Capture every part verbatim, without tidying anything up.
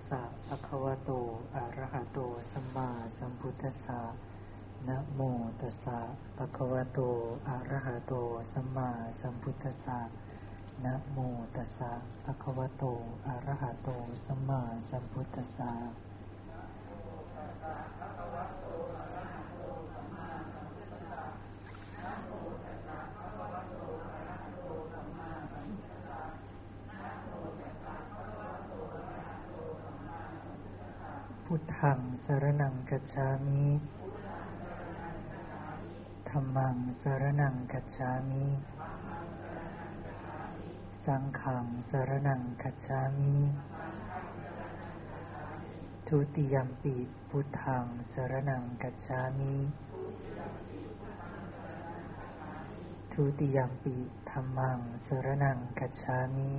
สสะภะคะวะโตอะระหะโตสัมมาสัมพุทธัสสะนะโมตัสสะภะคะวะโตอะระหะโตสัมมาสัมพุทธัสสะนะโมตัสสะภะคะวะโตอะระหะโตสัมมาสัมพุทธัสสะพุทธังสรณังคัจฉามิธัมมังสรณังคัจฉามิสังฆังสรณังคัจฉามิทุติยัมปิพุทธังสรณังคัจฉามิทุติยัมปิธัมมังสรณังคัจฉามิ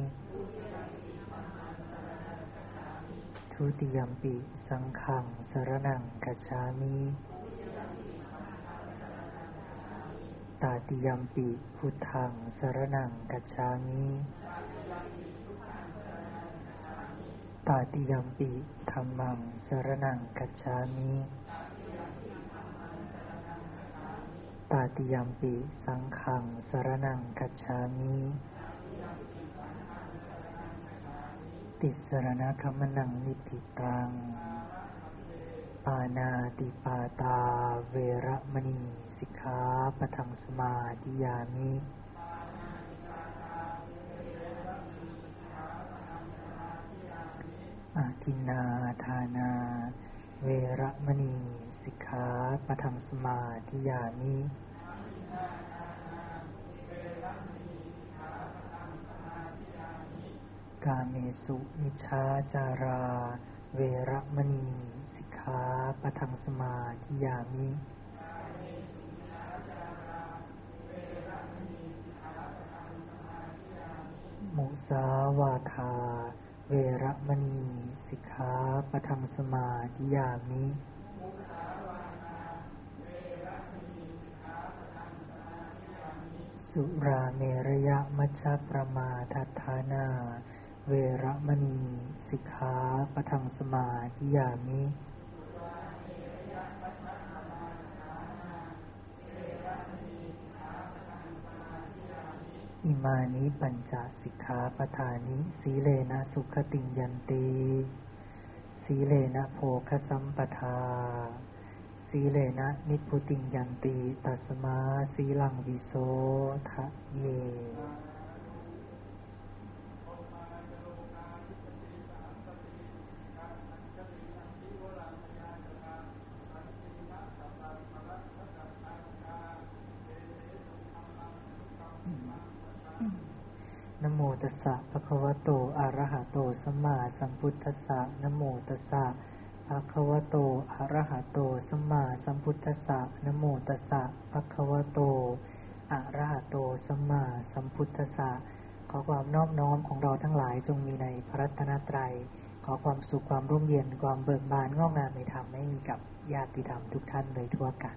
ทุติยัมปิสังฆังสรณังคัจฉามิตาติยัมปิพุทธังสรณังคัจฉามิตาติยัมปิธัมมังสรณังคัจฉามิตาติยัมปิสังฆังสรณังคัจฉามิติสรณคัมมนังนิธิตังปานาติปาตาเวระมณีสิกขาปะทังสมาธิยามิอาทินนาทานาเวระมณีสิกขาปะทังสมาธิยามิกาเมสุมิจฉาจาราเวระมณีสิกขาปะทังสมาธิยามิมุสาวาทาเวระมณีสิกขาปะทังสมาธิยามิสุราเมรยมัชฌัปปมาทัฏฐานาเวระมณีสิกขาปะทังสมาธิยามิอิมานิปัญจสิกขาปทานิสีเลนะสุขติงยันติสีเลนะโภคสัมปทาสีเลนะนิพพุติงยันติตัสมาสีลังวิโสทะเยนะโมตัสสะภะคะวะโตอะระหะโตสัมมาสัมพุทธัสสะนะโมตัสสะภะคะวะโตอะระหะโตสัมมาสัมพุทธัสสะนะโมตัสสะภะคะวะโตอะระหะโตสัมมาสัมพุทธัสสะขอความนอบน้อมของเราทั้งหลายจงมีในพระรัตนตรัยขอความสุขความร่มเย็นความเบิกบานงอกงามในธรรมให้มีกับญาติธรรมทุกท่านโดยทั่วกัน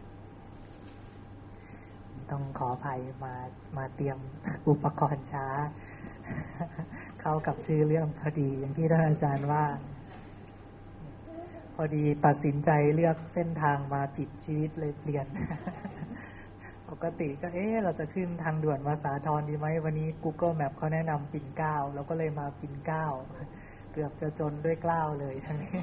ต้องขออภัยมามาเตรียมอุปกรณ์ช้าเข้ากับชื่อเรื่องพอดีอย่างที่ท่านอาจารย์ว่าพอดีตัดสินใจเลือกเส้นทางมาผิดชีวิตเลยเปลี่ยนปกติก็เอ๊ะเราจะขึ้นทางด่วนมาสาทรดีไหมวันนี้ Google Map เขาแนะนำปิ่นเกล้าเราก็เลยมาปิ่นเกล้าเกือบจะจนด้วยเกล้าเลยทั้งนี้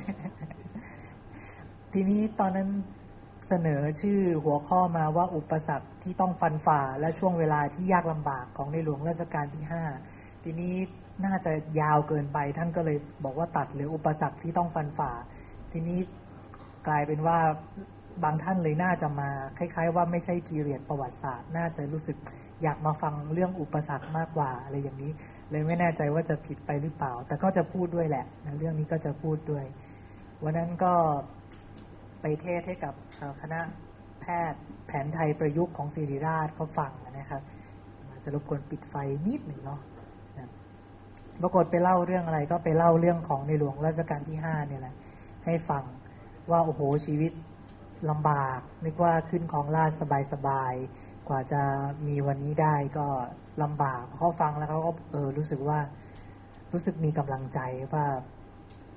ทีนี้ตอนนั้นเสนอชื่อหัวข้อมาว่าอุปสรรคที่ต้องฟันฝ่าและช่วงเวลาที่ยากลำบากของในหลวงรัชกาลที่ห้าทีนี้น่าจะยาวเกินไปท่านก็เลยบอกว่าตัดหรืออุปสรรคที่ต้องฟันฝ่าทีนี้กลายเป็นว่าบางท่านเลยน่าจะมาคล้ายๆว่าไม่ใช่พีเรียดประวัติศาสตร์น่าจะรู้สึกอยากมาฟังเรื่องอุปสรรคมากกว่าอะไรอย่างนี้เลยไม่แน่ใจว่าจะผิดไปหรือเปล่าแต่ก็จะพูดด้วยแหละนะเรื่องนี้ก็จะพูดด้วยวันนั้นก็ไปเทศให้กับคณะแพทย์แผนไทยประยุกต์ของศิริราชเขาฟังนะครับจะรบกวนปิดไฟนิดหนึ่งเนาะปรากฏไปเล่าเรื่องอะไรก็ไปเล่าเรื่องของในหลวงรัชกาลที่ห้าเนี่ยแหละให้ฟังว่าโอ้โหชีวิตลำบากนึกว่าขึ้นของราชสบายๆกว่าจะมีวันนี้ได้ก็ลำบากเขาฟังแล้วเขาก็เออรู้สึกว่ารู้สึกมีกำลังใจว่า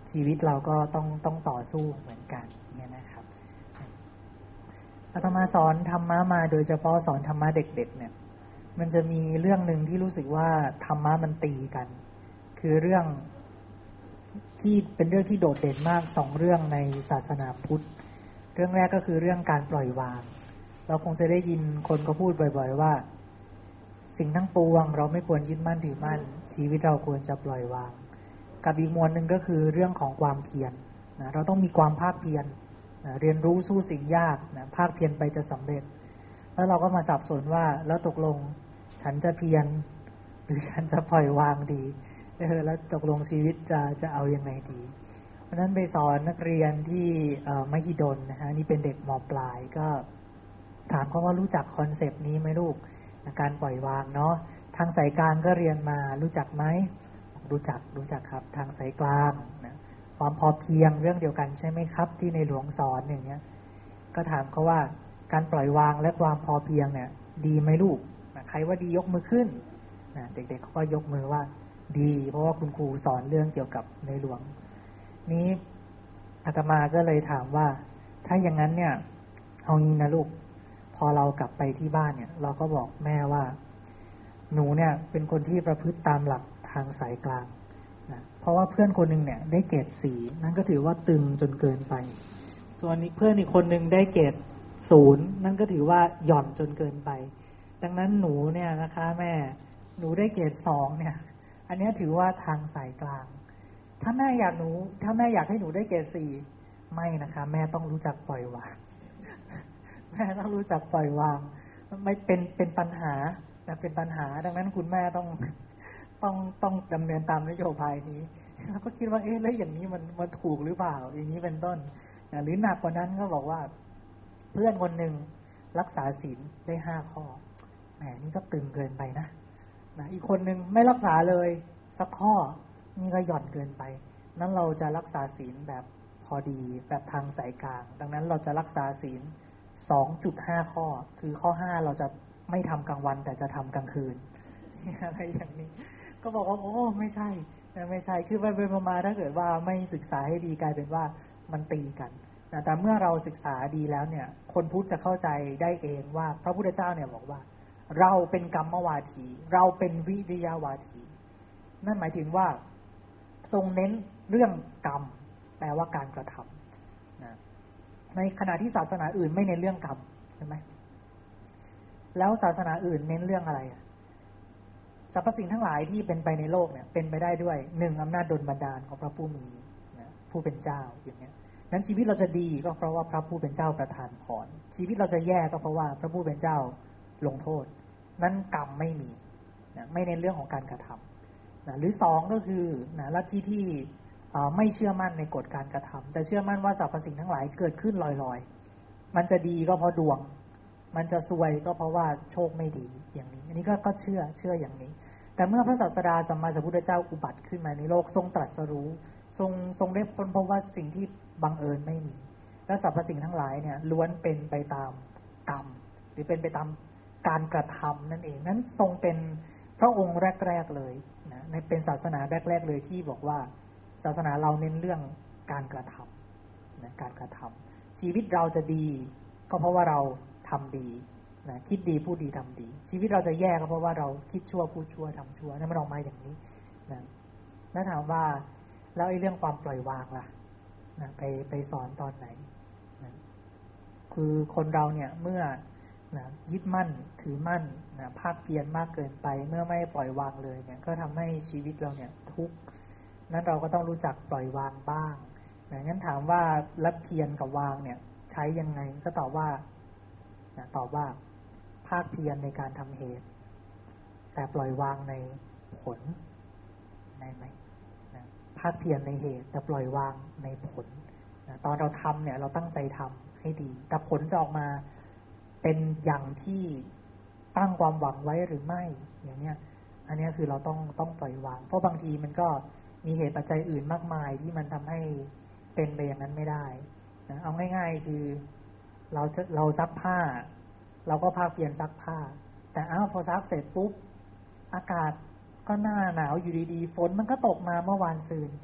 ชีวิตเราก็ต้องต้องต่อสู้เหมือนกันเนี่ยนะครับอาตมาสอนธรรมะมาโดยเฉพาะสอนธรรมะเด็กๆเนี่ยมันจะมีเรื่องหนึ่งที่รู้สึกว่าธรรมะมันตีกันคือเรื่องที่เป็นเรื่องที่โดดเด่นมากสองเรื่องในศาสนาพุทธเรื่องแรกก็คือเรื่องการปล่อยวางเราคงจะได้ยินคนก็พูดบ่อยๆว่าสิ่งทั้งปวงเราไม่ควรยึดมั่นถือมั่นชีวิตเราควรจะปล่อยวางกับอีกมวลหนึ่งก็คือเรื่องของความเพียรนะเราต้องมีความภาคเพียรนะเรียนรู้สู้สิ่งยากนะภาคเพียรไปจะสำเร็จแล้วเราก็มาสับสนว่าแล้วตกลงฉันจะเพียรหรือฉันจะปล่อยวางดีเออแล้วตกลงชีวิตจะจะเอายังไงดีเพราะนั้นไปสอนนักเรียนที่มหิดลนะฮะนี่เป็นเด็กม.ปลายก็ถามเขาว่ารู้จักคอนเซปต์นี้ไหมลูกการปล่อยวางเนาะทางสายกลางก็เรียนมารู้จักไหมรู้จักรู้จักครับทางสายกลางนะความพอเพียงเรื่องเดียวกันใช่ไหมครับที่ในหลวงสอนอย่างเงี้ยก็ถามเขาว่าการปล่อยวางและความพอเพียงเนี่ยดีไหมลูกนะใครว่าดียกมือขึ้นนะเด็กๆเขาก็ยกมือว่าดีเพราะว่าคุณครูสอนเรื่องเกี่ยวกับในหลวงนี้อาตมาก็เลยถามว่าถ้าอย่างนั้นเนี่ยเอางี้นะลูกพอเรากลับไปที่บ้านเนี่ยเราก็บอกแม่ว่าหนูเนี่ยเป็นคนที่ประพฤติตามหลักทางสายกลางนะเพราะว่าเพื่อนคนนึงเนี่ยได้เกรดสี่นั่นก็ถือว่าตึงจนเกินไปส่วนเพื่อนอีกคนนึงได้เกรดศูนย์นั่นก็ถือว่าหย่อนจนเกินไปดังนั้นหนูเนี่ยนะคะแม่หนูได้เกรดสองเนี่ยอันนี้ถือว่าทางสายกลางถ้าแม่อยากหนูถ้าแม่อยากให้หนูได้เกรดสี่ไม่นะคะแม่ต้องรู้จักปล่อยวางแม่ต้องรู้จักปล่อยวางไม่เป็นเป็นปัญหานะเป็นปัญหาดังนั้นคุณแม่ต้องต้องต้องดำเนินตามนโยบายนี้เราก็คิดว่าเอ๊ะแล้วอย่างนี้มันมันถูกหรือเปล่าอย่างนี้เป็นต้นนะหรือหนักกว่านั้นก็บอกว่าเพื่อนคนหนึ่งรักษาศีลได้ห้าข้อแหมนี่ก็ตึงเกินไปนะนะอีกคนหนึ่งไม่รักษาเลยสักข้อนี่ก็หย่อนเกินไปนั้นเราจะรักษาศีลแบบพอดีแบบทางสายกลางดังนั้นเราจะรักษาศีล สองจุดห้า ข้อคือข้อห้าเราจะไม่ทำกลางวันแต่จะทำกลางคืนอะไรอย่างนี้ก็บอกว่าโอ้ไม่ใช่ไม่ใช่คือไปไปมาถ้าเกิดว่าไม่ศึกษาให้ดีกลายเป็นว่ามันตีกันนะแต่เมื่อเราศึกษาดีแล้วเนี่ยคนพุทธจะเข้าใจได้เองว่าพระพุทธเจ้าเนี่ยบอกว่าเราเป็นกรรมวาทีเราเป็นวิริยวาทีนั่นหมายถึงว่าทรงเน้นเรื่องกรรมแปลว่าการกระทำนะในขณะที่ศาสนาอื่นไม่เน้นเรื่องกรรมใช่ไหมแล้วศาสนาอื่นเน้นเรื่องอะไรสรรพสิ่งทั้งหลายที่เป็นไปในโลกเนี่ยเป็นไปได้ด้วยหนึ่งอำนาจดลบันดาลของพระผู้มีนะผู้เป็นเจ้าอย่างนี้นั้นชีวิตเราจะดีก็เพราะว่าพระผู้เป็นเจ้าประทานพรชีวิตเราจะแย่ก็เพราะว่าพระผู้เป็นเจ้าลงโทษนั้นกรรมไม่มีนะไม่เน้นเรื่องของการกระทำนะหรือสองก็คือนะลัทธิที่ไม่เชื่อมั่นในกฎการกระทำแต่เชื่อมั่นว่าสรรพสิ่งทั้งหลายเกิดขึ้นลอยๆมันจะดีก็เพราะดวงมันจะซวยก็เพราะว่าโชคไม่ดีอย่างนี้อันนี้ก็ก็เชื่อเชื่ออย่างนี้แต่เมื่อพระศาสดาสัมมาสัมพุทธเจ้าอุบัติขึ้นมาในโลกทรงตรัสรู้ทรงทรงได้ค้นพบว่าสิ่งที่บังเอิญไม่มีและสรรพสิ่งทั้งหลายเนี่ยล้วนเป็นไปตามกรรมหรือเป็นไปตามการกระทำนั่นเองนั้นทรงเป็นพระองค์แรกๆเลยนะในเป็นศาสนาแรกๆเลยที่บอกว่าศาสนาเราเน้นเรื่องการกระทำนะการกระทำชีวิตเราจะดีก็เพราะว่าเราทำดีนะคิดดีพูดดีทำดีชีวิตเราจะแย่ก็เพราะว่าเราคิดชั่วพูดชั่วทำชั่วนั่นมันออกมาอย่างนี้นะแล้วถามว่าแล้วไอ้เรื่องความปล่อยวางล่ะนะไปไปสอนตอนไหนนะคือคนเราเนี่ยเมื่อนะยึดมั่นถือมั่นนะภาคเพียรมากเกินไปเมื่อไม่ปล่อยวางเลยเนี่ยก็ทำให้ชีวิตเราเนี่ยทุกข์นั้นเราก็ต้องรู้จักปล่อยวางบ้างนะงั้นถามว่ารับเพียรกับวางเนี่ยใช้ยังไงก็ตอบว่านะตอบว่าภาคเพียรในการทำเหตุแต่ปล่อยวางในผลได้ไหมนะภาคเพียรในเหตุแต่ปล่อยวางในผลนะตอนเราทำเนี่ยเราตั้งใจทำให้ดีแต่ผลจะออกมาเป็นอย่างที่ตั้งความหวังไว้หรือไม่อย่างเนี้ยอันนี้คือเราต้องต้องปล่อยวางเพราะบางทีมันก็มีเหตุปัจจัยอื่นมากมายที่มันทำให้เป็นไปอย่างนั้นไม่ได้นะเอาง่ายๆคือเราจะเราซักผ้าเราก็ภาคเพียรซักผ้าแต่อ้าวพอซักเสร็จปุ๊บอากาศก็หน้าหนาวอยู่ดีๆฝนมันก็ตกมาเมื่อวานซืน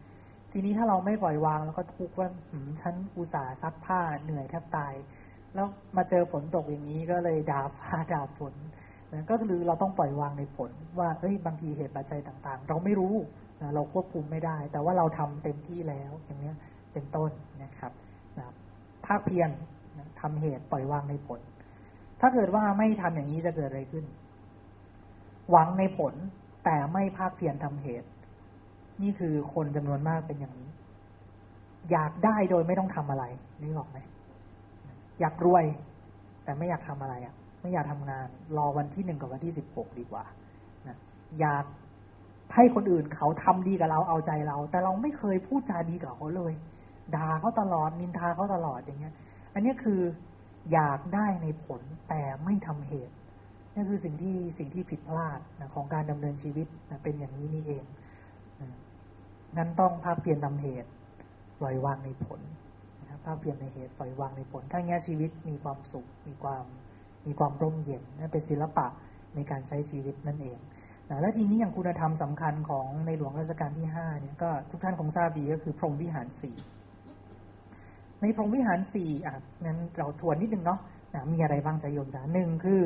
ทีนี้ถ้าเราไม่ปล่อยวางแล้วก็ทุกข์ว่าฉันอุตส่าห์ซักผ้าเหนื่อยแทบตายแล้วมาเจอฝนตกอย่างนี้ก็เลยด่าฟ้าด่าฝนนะก็คือเราต้องปล่อยวางในผลว่าเอ้ยบางทีเหตุปัจจัยต่างๆเราไม่รู้นะเราควบคุมไม่ได้แต่ว่าเราทำเต็มที่แล้วอย่างนี้เป็นต้นนะครับนะภาคเพียรนะทำเหตุปล่อยวางในผลถ้าเกิดว่าไม่ทำอย่างนี้จะเกิดอะไรขึ้นหวังในผลแต่ไม่ภาคเพียรทำเหตุนี่คือคนจำนวนมากเป็นอย่างนี้อยากได้โดยไม่ต้องทำอะไรนึกออกไหมอยากรวยแต่ไม่อยากทำอะไรอ่ะไม่อยากทำงานรอวันที่หนึ่งกับวันที่สิบหกดีกว่านะอยากให้คนอื่นเขาทำดีกับเราเอาใจเราแต่เราไม่เคยพูดจาดีกับเขาเลยด่าเขาตลอดนินทาเขาตลอดอย่างเงี้ยอันนี้คืออยากได้ในผลแต่ไม่ทำเหตุนี่คือสิ่งที่สิ่งที่ผิดพลาดนะของการดำเนินชีวิตนะเป็นอย่างนี้นี่เองนะงั้นต้องภาคเพียรทำเหตุปล่อยวางในผลนะครับภาคเพียรในเหตุปล่อยวางในผลถ้าแง่ชีวิตมีความสุขมีความมีความร่มเย็นนั่นเป็นศิลปะในการใช้ชีวิตนั่นเองนะและทีนี้อย่างคุณธรรมสำคัญของในหลวงรัชกาลที่ห้าเนี่ยก็ทุกท่านคงทราบดีก็คือพรหมวิหารสี่ในพรหมวิหารสี่อ่ะงั้นเราทวนนิดนึงเนาะนะมีอะไรบ้างจะโยมนะหนึ่งคือ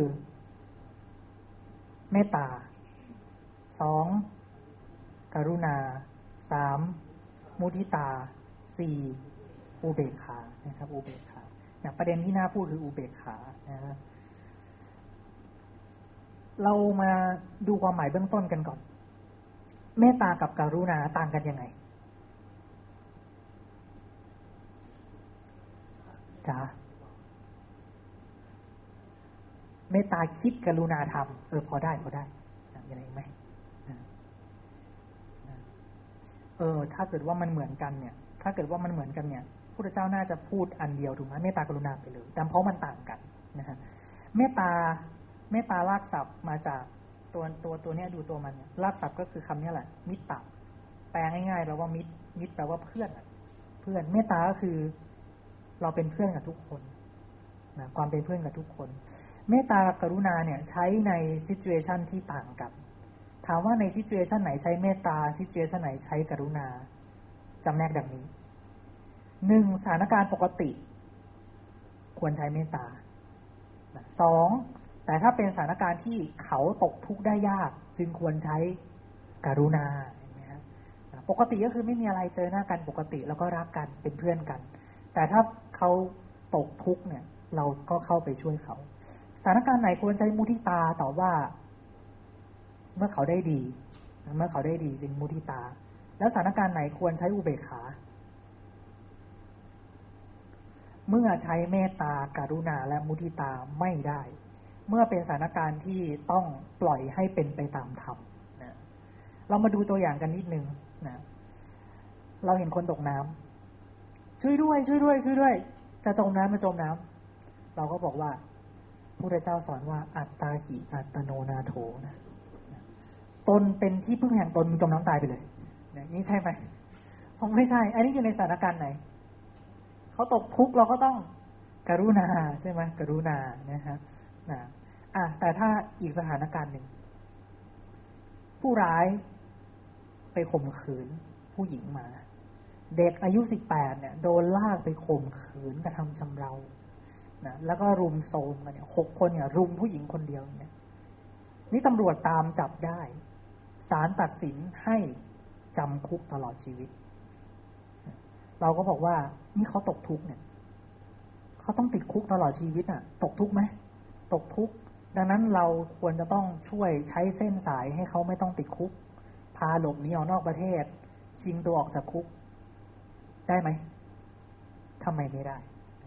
เมตตาสองกรุณาสามมุทิตาสี่อุเบกขานะครับอุเบกขานะประเด็นที่น่าพูดคืออุเบกขานะฮะเรามาดูความหมายเบื้องต้นกันก่อนเมตตากับกรุณาต่างกันยังไงจ้าเมตตาคิดกรุณาทำเออพอได้พอได้มีอะไรไหมเออถ้าเกิดว่ามันเหมือนกันเนี่ยถ้าเกิดว่ามันเหมือนกันเนี่ยพระพุทธเจ้าน่าจะพูดอันเดียวถูกไหมเมตตากรุณาไปเลยแต่เพราะมันต่างกันนะฮะเมตตาเมตตารากศัพท์มาจากตัวตัวตัวเนี้ยดูตัวมันเนี่ยรากศัพท์ก็คือคำนี้แหละมิตรตะแปลง่ายๆแปลว่ามิตรมิตรแปลว่าเพื่อนเพื่อนเมตตาก็คือเราเป็นเพื่อนกับทุกคนนะความเป็นเพื่อนกับทุกคนเมตตากรุณาเนี่ยใช้ในซิจูเอชันที่ต่างกันถามว่าในซิจูเอชันไหนใช้เมตตาซิจูเอชันไหนใช้กรุณาจำแนกดังนี้หนึ่งสถานการณ์ปกติควรใช้เมตตาสองแต่ถ้าเป็นสถานการณ์ที่เขาตกทุกข์ได้ยากจึงควรใช้กรุณาปกติก็คือไม่มีอะไรเจอหน้ากันปกติแล้วก็รักกันเป็นเพื่อนกันแต่ถ้าเขาตกทุกข์เนี่ยเราก็เข้าไปช่วยเขาสถานการณ์ไหนควรใช้มุทิตาตอบว่าเมื่อเขาได้ดีเมื่อเขาได้ดีจึงมุทิตาแล้วสถานการณ์ไหนควรใช้อุเบกขาเมื่อใช้เมตตากรุณาและมุทิตาไม่ได้เมื่อเป็นสถานการณ์ที่ต้องปล่อยให้เป็นไปตามธรรมนะเรามาดูตัวอย่างกันนิดนึงนะเราเห็นคนตกน้ำช่วยด้วยช่วยด้วยช่วยด้วยจะจมน้ำมาจมน้ำเราก็บอกว่าพระพุทธเจ้าสอนว่าอัตตาหิอัตโนนาโถนะตนเป็นที่พึ่งแห่งตนจมน้ำตายไปเลยนี่ใช่ไหมคงไม่ใช่อันนี้อยู่ในสถานการณ์ไหนเขาตกทุกข์เราก็ต้องกรุณาใช่ไหมกรุณานะฮะนะอ่ะแต่ถ้าอีกสถานการณ์หนึ่งผู้ร้ายไปข่มขืนผู้หญิงมาเด็กอายุสิบแปดเนี่ยโดนลากไปข่มขืนกระทำชำเรานะแล้วก็รุมโทรมกันเนี่ยหกคนเนี่ยรุมผู้หญิงคนเดียวเนี่ยนี่ตำรวจตามจับได้ศาลตัดสินให้จำคุกตลอดชีวิตเราก็บอกว่านี่เขาตกทุกข์เนี่ยเขาต้องติดคุกตลอดชีวิตน่ะตกทุกข์ไหมตกทุกข์ดังนั้นเราควรจะต้องช่วยใช้เส้นสายให้เขาไม่ต้องติดคุกพาหลบหนีออกนอกประเทศชิงตัวออกจากคุกได้ไหมทำไมไม่ได้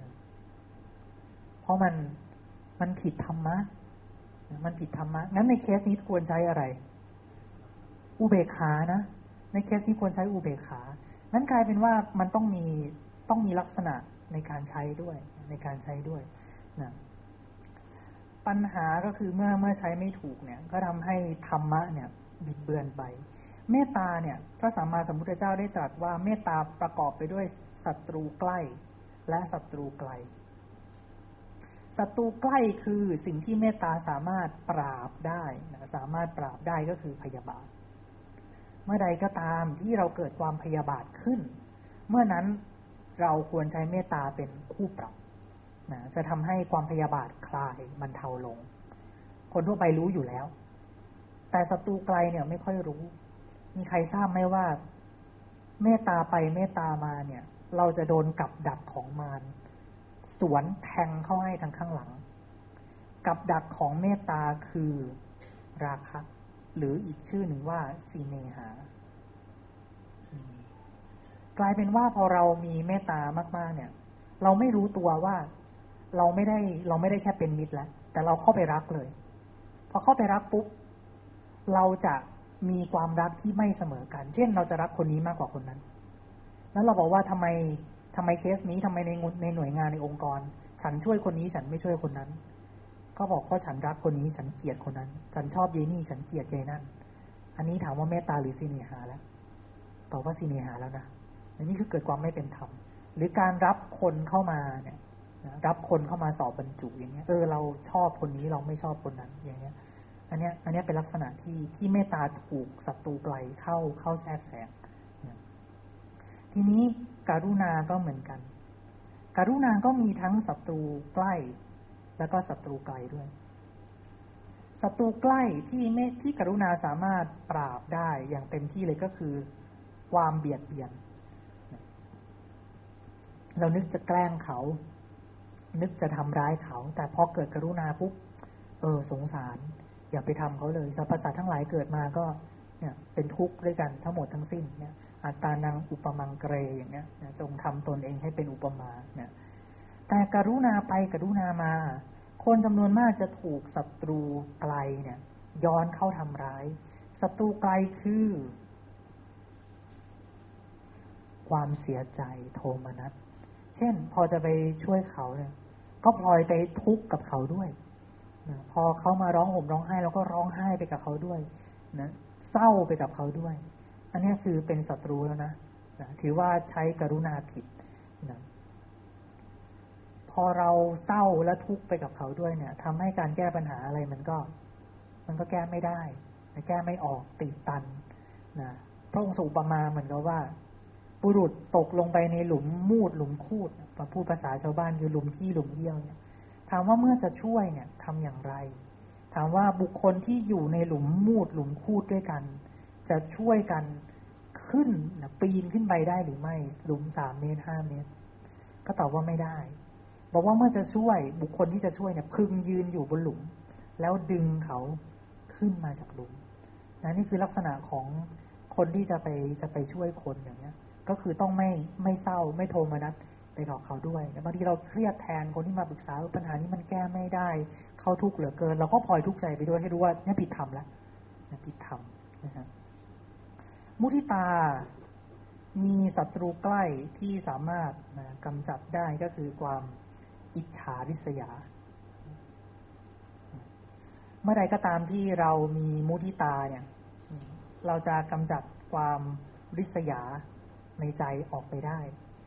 เพราะมันมันผิดธรรมะมันผิดธรรมะงั้นในเคสนี้ควรใช้อะไรอุเบกขานะในเคสนี้ควรใช้อุเบกขานั้นกลายเป็นว่ามันต้องมีต้องมีลักษณะในการใช้ด้วยในการใช้ด้วยนะปัญหาก็คือเมื่อเมื่อใช้ไม่ถูกเนี่ยก็ทำให้ธรรมะเนี่ยบิดเบือนไปเมตตาเนี่ยพระสัมมาสัมพุทธเจ้าได้ตรัสว่าเมตตาประกอบไปด้วยศัตรูใกล้และศัตรูไกลศัตรูใกล้คือสิ่งที่เมตตาสามารถปราบได้นะสามารถปราบได้ก็คือพยาบาทเมื่อใดก็ตามที่เราเกิดความพยาบาทขึ้นเมื่อนั้นเราควรใช้เมตตาเป็นคู่ปรับนะจะทำให้ความพยาบาทคลายบรรเทาลงคนทั่วไปรู้อยู่แล้วแต่ศัตรูไกลเนี่ยไม่ค่อยรู้มีใครทราบไหมว่าเมตตาไปเมตตามาเนี่ยเราจะโดนกับดักของมารสวนแทงเข้าให้ทางข้างหลังกับดักของเมตตาคือราคะหรืออีกชื่อหนึ่งว่าสีเนหากลายเป็นว่าพอเรามีเมตตามากๆเนี่ยเราไม่รู้ตัวว่าเราไม่ได้เราไม่ได้แค่เป็นมิตรแล้วแต่เราเข้าไปรักเลยพอเข้าไปรักปุ๊บเราจะมีความรักที่ไม่เสมอกันเช่นเราจะรักคนนี้มากกว่าคนนั้นแล้วเราบอกว่าทำไมทำไมเคสนี้ทำไมในในหน่วยงานในองค์กรฉันช่วยคนนี้ฉันไม่ช่วยคนนั้นก็บอกว่าฉันรักคนนี้ฉันเกลียดคนนั้นฉันชอบเยนี่ฉันเกลียดเยนั่นอันนี้ถามว่าเมตตาหรือสีเนหาแล้วตอบว่าสีเนหาแล้วนะอันนี้คือเกิดความไม่เป็นธรรมหรือการรับคนเข้ามาเนี่ยรับคนเข้ามาสอบบรรจุอย่างเงี้ยเออเราชอบคนนี้เราไม่ชอบคนนั้นอย่างเงี้ยอันเนี้ยอันเนี้ยเป็นลักษณะที่ที่เมตตาถูกศัตรูไกลเข้าเข้าแทรกแซงทีนี้กรุณาก็เหมือนกันกรุณาก็มีทั้งศัตรูใกล้แล้วก็ศัตรูไกลด้วยศัตรูใกล้ที่เมตที่กรุณาสามารถปราบได้อย่างเต็มที่เลยก็คือความเบียดเบียนเรานึกจะแกล้งเขานึกจะทำร้ายเขาแต่พอเกิดกรุณาปุ๊บเออสงสารอย่าไปทำเขาเลยสรรพสัตว์ทั้งหลายเกิดมาก็เนี่ยเป็นทุกข์ด้วยกันทั้งหมดทั้งสิ้นเนี่ยอัตตานังอุปมังเกรอย่างเงี้ยจงทำตนเองให้เป็นอุปมาเนี่ยแต่กรุณาไปกรุณามาคนจำนวนมากจะถูกศัตรูไกลเนี่ยย้อนเข้าทำร้ายศัตรูไกลคือความเสียใจโทมนัสเช่นพอจะไปช่วยเขาเนี่ยก็พลอยไปทุกข์กับเขาด้วยนะพอเขามาร้องห่มร้องไห้เราก็ร้องไห้ไปกับเขาด้วยนะเศร้าไปกับเขาด้วยอันนี้คือเป็นศัตรูแล้วนะนะถือว่าใช้กรุณาผิดนะพอเราเศร้าและทุกข์ไปกับเขาด้วยเนี่ยทำให้การแก้ปัญหาอะไรมันก็มันก็แก้ไม่ได้แก้ไม่ออกติดตันนะพระองค์ทรงอุปมาเหมือนกับว่าบุรุษตกลงไปในหลุมมูดหลุมคูดมาพูดภาษาชาวบ้านคือหลุมขี้หลุมเยี่ยวเนี่ยถามว่าเมื่อจะช่วยเนี่ยทำอย่างไรถามว่าบุคคลที่อยู่ในหลุมมูดหลุมคูดด้วยกันจะช่วยกันขึ้นนะปีนขึ้นไปได้หรือไม่หลุมสามเมตรห้าเมตรก็ตอบว่าไม่ได้บอกว่าเมื่อจะช่วยบุคคลที่จะช่วยเนี่ยพึงยืนอยู่บนหลุมแล้วดึงเขาขึ้นมาจากหลุมนะนี่คือลักษณะของคนที่จะไปจะไปช่วยคนอย่างเนี้ยก็คือต้องไม่ไม่เศร้าไม่โทมนัสไปกับเขาด้วยบางทีเราเครียดแทนคนที่มาปรึกษาปัญหานี้มันแก้ไม่ได้เขาทุกข์เหลือเกินเราก็พลอยทุกข์ใจไปด้วยให้รู้ว่านี่ผิดธรรมแล้วนี่ผิดธรรมนะฮะมุทิตามีศัตรูใกล้ที่สามารถนะกำจัดได้ก็คือความอิจฉาริษยาเมื่อใดก็ตามที่เรามีมุทิตาเนี่ยเราจะกำจัดความริษยาในใจออกไปได้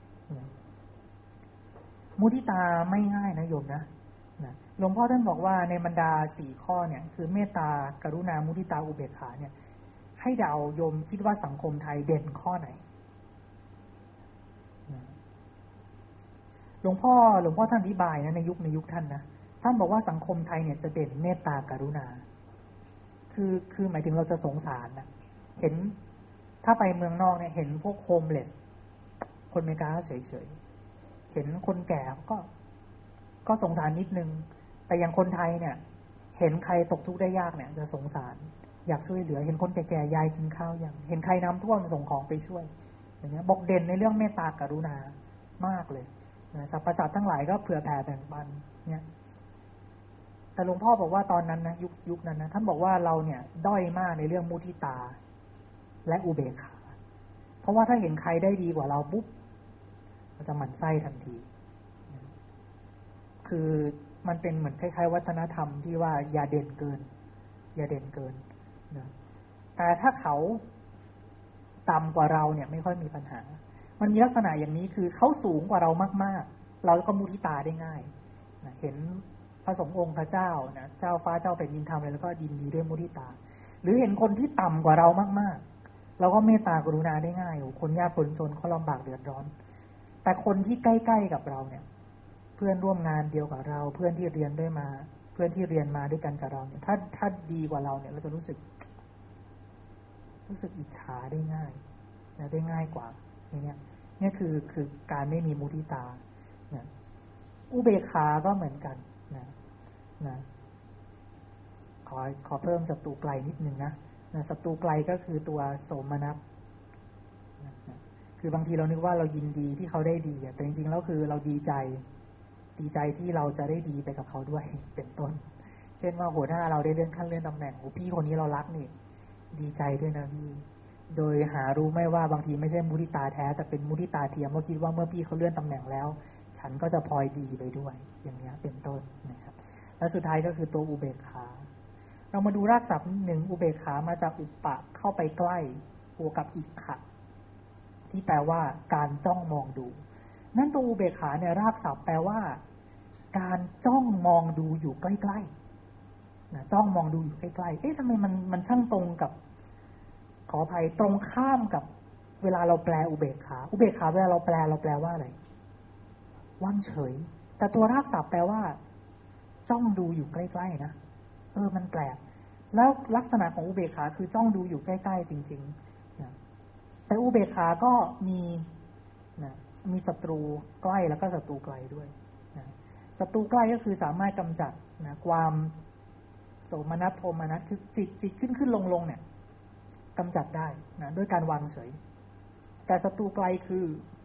มุทิตาไม่ง่ายนะโยมนะนะหลวงพ่อท่านบอกว่าในบรรดาสี่ข้อเนี่ยคือเมตตากรุณามุทิตาอุเบกขาเนี่ยให้เดาโยมคิดว่าสังคมไทยเด่นข้อไหนนะหลวงพ่อหลวงพ่อท่านอธิบายนะในยุคในยุคท่านนะท่านบอกว่าสังคมไทยเนี่ยจะเด่นเมตตากรุณาคือคือหมายถึงเราจะสงสารนะเห็นถ้าไปเมืองนอกเนี่ยเห็นพวกโฮมเลสคนอเมริกาก็เฉยๆเห็นคนแก่ก็ก็สงสารนิดนึงแต่อย่างคนไทยเนี่ยเห็นใครตกทุกข์ได้ยากเนี่ยจะสงสารอยากช่วยเหลือเห็นคนแก่ๆยายกินข้าวยังเห็นใครน้ำท่วมส่งของไปช่วยอย่างเงี้ยบอกเด่นในเรื่องเมตตากรุณามากเลยนะสรรพสัตว์ทั้งหลายก็เผื่อแผ่แบ่งปันเนี่ยแต่หลวงพ่อบอกว่าตอนนั้นนะยุคยุคนั้นนะท่านบอกว่าเราเนี่ยด้อยมากในเรื่องมุทิตาและอุเบกขาเพราะว่าถ้าเห็นใครได้ดีกว่าเราปุ๊บมันจะหมั่นไส้ทันทีคือมันเป็นเหมือนคล้ายๆวัฒนธรรมที่ว่าอย่าเด่นเกินอย่าเด่นเกินนะแต่ถ้าเขาต่ำกว่าเราเนี่ยไม่ค่อยมีปัญหามันมีลักษณะอย่างนี้คือเขาสูงกว่าเรามากๆเราก็มุทิตาได้ง่ายนะเห็นพระสงฆ์องค์พระเจ้านะเจ้าฟ้าเจ้าแผ่นดินทำอะไรแล้วก็ยินดีด้วยมุทิตาหรือเห็นคนที่ต่ำกว่าเรามากๆเราก็เมตตากรุณาได้ง่ายคนยากคนจนเขาลำบากเดือดร้อนแต่คนที่ใกล้ๆกับเราเนี่ยเพื่อนร่วมงานเดียวกับเราเพื่อนที่เรียนด้วยมาเพื่อนที่เรียนมาด้วยกันกับเราเนี่ยถ้าถ้าดีกว่าเราเนี่ยเราจะรู้สึกรู้สึกอิจฉาได้ง่ายนะได้ง่ายกว่าอย่างเงี้ยนี่คือคือการไม่มีมุทิตานะอุเบกขาก็เหมือนกันนะนะขอขอเพิ่มศัตรูไกลนิดนึงนะนะศัตรูไกลก็คือตัวโสมนัสนะนะคือบางทีเรานึกว่าเรายินดีที่เขาได้ดีแต่จริงๆแล้วคือเราดีใจดีใจที่เราจะได้ดีไปกับเขาด้วยเป็นต้นเช่นว่าหัวหน้าเราได้เลื่อนขั้นเลื่อนตำแหน่งโอ้พี่คนนี้เรารักนี่ดีใจด้วยนะพี่โดยหารู้ไม่ว่าบางทีไม่ใช่มุทิตาแท้แต่เป็นมุทิตาเทียมเพราะคิดว่าเมื่อพี่เขาเลื่อนตำแหน่งแล้วฉันก็จะพลอยดีไปด้วยอย่างนี้เป็นต้นนะครับและสุดท้ายก็คือตัวอุเบกขาเรามาดูรากศัพท์นิดหนึ่งอุเบกขามาจากอุปะเข้าไปใกล้บวกกับอิกขะที่แปลว่าการจ้องมองดูนั่นตัวอุเบกขาเนี่ยรากศัพท์แปลว่าการจ้องมองดูอยู่ใกล้ๆนะจ้องมองดูอยู่ใกล้ๆเอ๊ะทำไมมันมันช่างตรงกับขออภัยตรงข้ามกับเวลาเราแปลอุเบกขาอุเบกขาเวลาเราแปลเราแปลว่าอะไรว่างเฉยแต่ตัวรากศัพท์แปลว่าจ้องดูอยู่ใกล้ๆนะเออมันแปลกแล้วลักษณะของอุเบกขาคือจ้องดูอยู่ใกล้ๆจริงๆนะแต่อุเบกขาก็มีนะมีศัตรูใกล้แล้วก็ศัตรูไกลด้วยนะศัตรูใกล้ก็คือสามารถกำจัดนะความโสมนัสโทมนัสคือจิตจิตขึ้นขึ้นลงลงเนี่ยกำจัดได้นะด้วยการวางเฉยแต่ศัตรูไกลคือ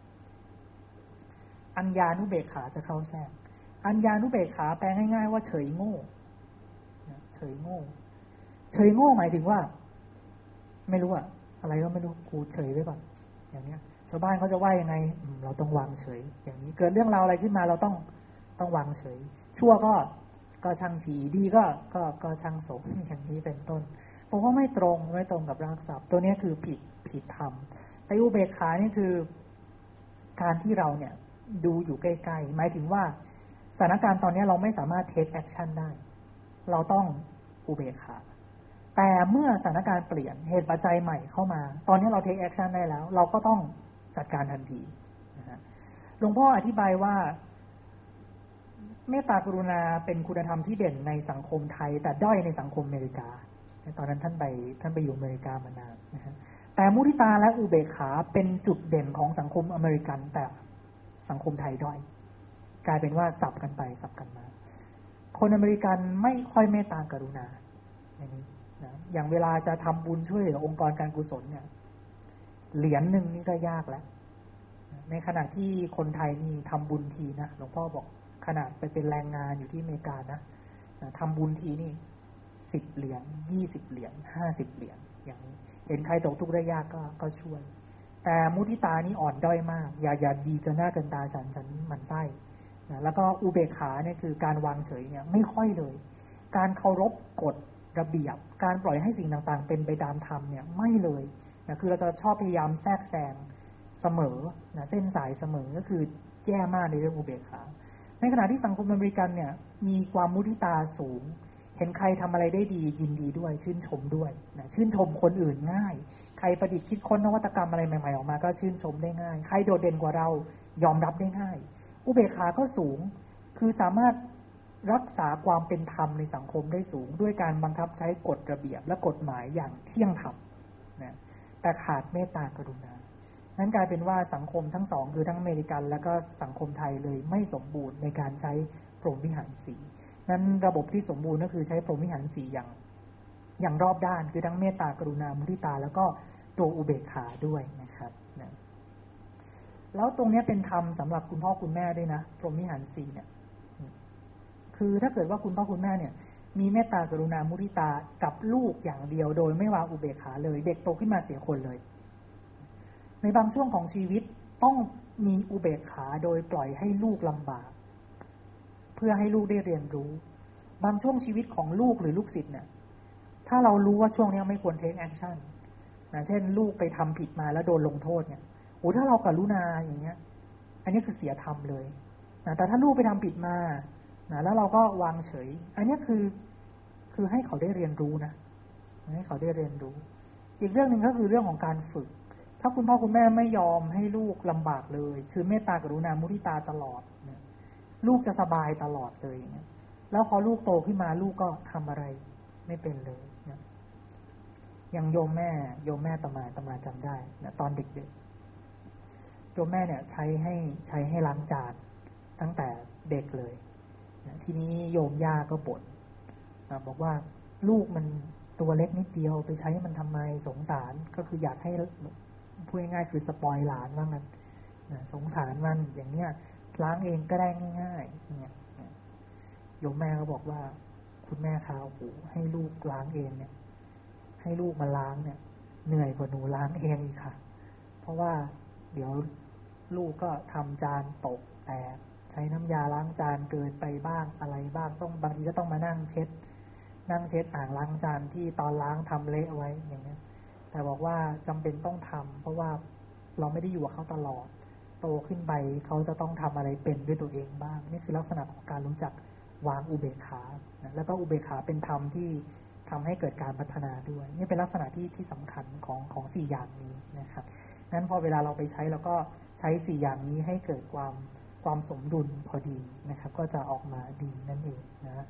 อัญญานุเบกขาจะเข้าแทรกอัญญานุเบกขาแปลง่ายๆว่าเฉยโง่นะเฉยโง่เฉยโง่หมายถึงว่าไม่รู้อะอะไรก็ไม่รู้กูเฉยไว้ก่อนอย่างเนี้ยชาวบ้านเขาจะว่ายังไงเราต้องวางเฉยอย่างนี้เกิดเรื่องราวอะไรขึ้นมาเราต้องต้องวางเฉยชั่วก็ก็ช่างฉีดีก็ก็ก็ช่างสมอย่างนี้เป็นต้นผมว่าไม่ตรงไม่ตรงกับรากศัพท์ตัวนี้คือผิดผิดธรรมแต่อุเบกขานี่คือการที่เราเนี่ยดูอยู่ใกล้ๆหมายถึงว่าสถานการณ์ตอนนี้เราไม่สามารถ take action ได้เราต้องอุเบกขาแต่เมื่อสถานการณ์เปลี่ยนเหตุปัจจัยใหม่เข้ามาตอนนี้เรา take action ได้แล้วเราก็ต้องจัดการทันทีนะฮะหลวงพ่ออธิบายว่าเมตตากรุณาเป็นคุณธรรมที่เด่นในสังคมไทยแต่ด้อยในสังคมอเมริกาตอนนั้นท่านไปท่านไปอยู่อเมริกามานานนะฮะแต่มุทิตาและอุเบกขาเป็นจุดเด่นของสังคมอเมริกันแต่สังคมไทยด้อยกลายเป็นว่าสับกันไปสับกันมาคนอเมริกันไม่ค่อยเมตตากรุณาอย่างนี้นะอย่างเวลาจะทำบุญช่วยเหลือองค์กรการกุศลเนี่ยเหรียญหนึ่งนี่ก็ยากแล้วในขณะที่คนไทยนี่ทำบุญทีนะหลวงพ่อบอกขนาดไปเป็นแรงงานอยู่ที่อเมริกานะทำบุญทีนี่สิบเหรียญยี่สิบเหรียญห้าสิบเหรียญอย่างนี้เห็นใครตกทุกข์ได้ยากก็ก็ช่วยแต่มุทิตานี่อ่อนด้อยมากอย่าอย่าดีเกินหน้าเกินตาฉันฉันหมั่นไส้นะแล้วก็อุเบกขาเนี่ยคือการวางเฉยเนี่ยไม่ค่อยเลยการเคารพกฎระเบียบการปล่อยให้สิ่งต่างๆเป็นไปตามธรรมเนี่ยไม่เลยนะคือเราจะชอบพยายามแทรกแซงเสมอนะเส้นสายเสมอก็คือแย่มากในเรื่องอุเบกขาในขณะที่สังคมอเมริกันเนี่ยมีความมุทิตาสูงเห็นใครทำอะไรได้ดียินดีด้วยชื่นชมด้วยนะชื่นชมคนอื่นง่ายใครประดิษฐ์คิดค้นนวัตกรรมอะไรใหม่ๆออกมาก็ชื่นชมได้ง่ายใครโดดเด่นกว่าเรายอมรับได้ง่ายอุเบกขาก็สูงคือสามารถรักษาความเป็นธรรมในสังคมได้สูงด้วยการบังคับใช้กฎระเบียบและกฎหมายอย่างเที่ยงธรรมนะแต่ขาดเมตตากรุณานั้นกลายเป็นว่าสังคมทั้งสองคือทั้งอเมริกันและก็สังคมไทยเลยไม่สมบูรณ์ในการใช้พรหมวิหารสี่นั้นระบบที่สมบูรณ์ก็คือใช้พรหมวิหารสี่อย่างอย่างรอบด้านคือทั้งเมตตากรุณามุทิตาแล้วก็ตัวอุเบกขาด้วยนะครับนะแล้วตรงนี้เป็นธรรมสำหรับคุณพ่อคุณแม่ด้วยนะพรหมวิหารสี่เนี่ยคือถ้าเกิดว่าคุณพ่อคุณแม่เนี่ยมีเมตตากรุณามุทิตากับลูกอย่างเดียวโดยไม่วางอุเบกขาเลยเด็กโตขึ้นมาเสียคนเลยในบางช่วงของชีวิตต้องมีอุเบกขาโดยปล่อยให้ลูกลำบากเพื่อให้ลูกได้เรียนรู้บางช่วงชีวิตของลูกหรือลูกศิษย์เนี่ยถ้าเรารู้ว่าช่วงนี้ไม่ควร take action นะเช่นลูกไปทำผิดมาแล้วโดนลงโทษเนี่ยโอ้ถ้าเรากรุณาอย่างเงี้ยอันนี้คือเสียธรรมเลยนะแต่ถ้าลูกไปทำผิดมานะแล้วเราก็วางเฉยอันนี้คือคือให้เขาได้เรียนรู้นะให้เขาได้เรียนรู้อีกเรื่องหนึ่งก็คือเรื่องของการฝึกถ้าคุณพ่อคุณแม่ไม่ยอมให้ลูกลำบากเลยคือเมตตากรุณามุทิตาตลอดเนี่ยลูกจะสบายตลอดเลยเนี่ยแล้วพอลูกโตขึ้นมาลูกก็ทำอะไรไม่เป็นเลยเนี่ยอย่างโยมแม่โยมแม่ตมาตมาจำได้นะตอนเด็กๆโยมแม่เนี่ยใช้ให้ใช้ให้ล้างจานตั้งแต่เด็กเลยนะทีนี้โยมย่าก็บ่นนะบอกว่าลูกมันตัวเล็กนิดเดียวไปใช้มันทำไมสงสารก็คืออยากให้พูดง่ายๆคือสปอยหลานว่างั้นนะสงสารมันอย่างเนี้ยล้างเองก็ได้ง่ายๆเนี่ยโยมแม่ก็บอกว่าคุณแม่คะโอ้โหให้ลูกล้างเองเนี่ยให้ลูกมาล้างเนี่ยเหนื่อยกว่าหนูล้างเองอีกค่ะเพราะว่าเดี๋ยวลูกก็ทำจานตกแตกใช้น้ำยาล้างจานเกินไปบ้างอะไรบ้างต้องบางทีก็ต้องมานั่งเช็ดนั่งเช็ดอ่างล้างจานที่ตอนล้างทำเละไว้อย่างเงี้ยแต่บอกว่าจำเป็นต้องทำเพราะว่าเราไม่ได้อยู่กับเขาตลอดโตขึ้นไปเขาจะต้องทำอะไรเป็นด้วยตัวเองบ้างนี่คือลักษณะของการรู้จักวางอุเบกขาแล้วก็อุเบกขาเป็นธรรมที่ทำให้เกิดการพัฒนาด้วยนี่เป็นลักษณะที่ที่สำคัญของของสี่อย่างนี้นะครับนั้นพอเวลาเราไปใช้เราก็ใช้สี่อย่างนี้ให้เกิดความความสมดุลพอดีนะครับก็จะออกมาดีนั่นเองนะ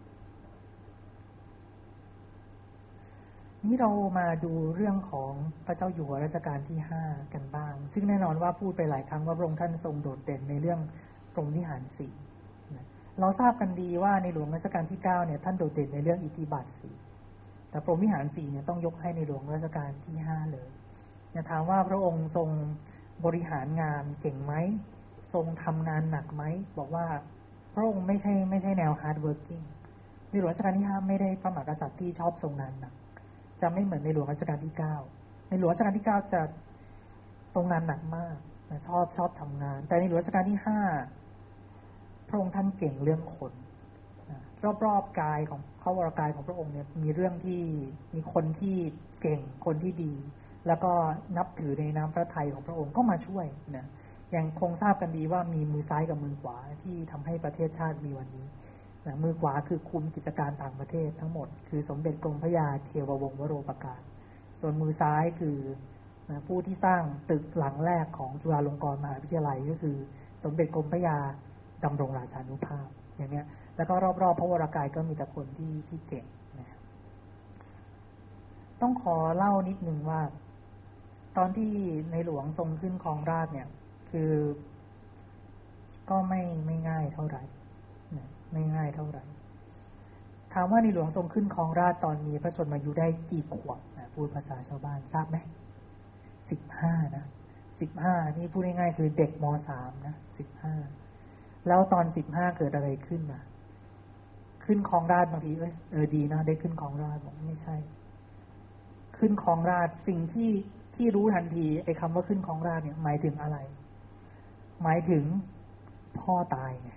นี่เรามาดูเรื่องของพระเจ้าอยู่หัวรัชกาลที่ห้ากันบ้างซึ่งแน่นอนว่าพูดไปหลายครั้งว่าพระองค์ท่านทรงโดดเด่นในเรื่องพรหมวิหารสี่เราทราบกันดีว่าในหลวงรัชกาลที่เก้าเนี่ยท่านโดดเด่นในเรื่องอิทธิบาทสี่แต่พรหมวิหารสี่เนี่ยต้องยกให้ในหลวงรัชกาลที่ห้าเลยเนี่ยถามว่าพระองค์ทรงบริหารงานเก่งไหมทรงทำงานหนักไหมบอกว่าพระองค์ไม่ใช่ไม่ใช่แนว hard working ในหลวงรัชกาลที่ห้าไม่ได้พระมหากษัตริย์ที่ชอบทรงงานหนักจะไม่เหมือนในหลวงรัชกาลที่เก้าในหลวงรัชกาลที่เก้าจะทรงงานหนักมากนะชอบชอบทำงานแต่ในหลวงรัชกาลที่ห้าพระองค์ท่านเก่งเรื่องคนนะรอบๆกายของพระวรกายของพระองค์เนี่ยมีเรื่องที่มีคนที่เก่งคนที่ดีแล้วก็นับถือในน้ำพระทัยของพระองค์ก็มาช่วยนะอย่างคงทราบกันดีว่ามีมือซ้ายกับมือขวาที่ทำให้ประเทศชาติมีวันนี้นะมือขวาคือคุมกิจการต่างประเทศทั้งหมดคือสมเด็จกรมพระยาเทววงศ์วโรปการส่วนมือซ้ายคือนะผู้ที่สร้างตึกหลังแรกของจุฬาลงกรณ์มหาวิทยาลัยก็คือสมเด็จกรมพระยาดำรงราชานุภาพอย่างเนี้ยแล้วก็รอบๆพระวรากายก็มีแต่คนที่ที่เก่งนะต้องขอเล่านิดนึงว่าตอนที่ในหลวงทรงขึ้นครองราชย์เนี่ยคือก็ไม่ไม่ง่ายเท่าไหร่นะไม่ง่ายเท่าไหร่ถามว่าในหลวงทรงขึ้นครองราชย์ตอนมีพระชนมายุได้กี่ขวบนะพูดภาษาชาวบ้านทราบไหมสิบห้านะสิบห้านี่พูดง่ายๆคือเด็กม.สาม นะสิบห้าแล้วตอนสิบห้าเกิดอะไรขึ้นนะขึ้นครองราชย์บางทีเอ้ยเออดีนะได้ขึ้นครองราชย์บอกไม่ใช่ขึ้นครองราชย์สิ่งที่ที่รู้ทันทีไอ้คำว่าขึ้นครองราชย์เนี่ยหมายถึงอะไรหมายถึงพ่อตายไง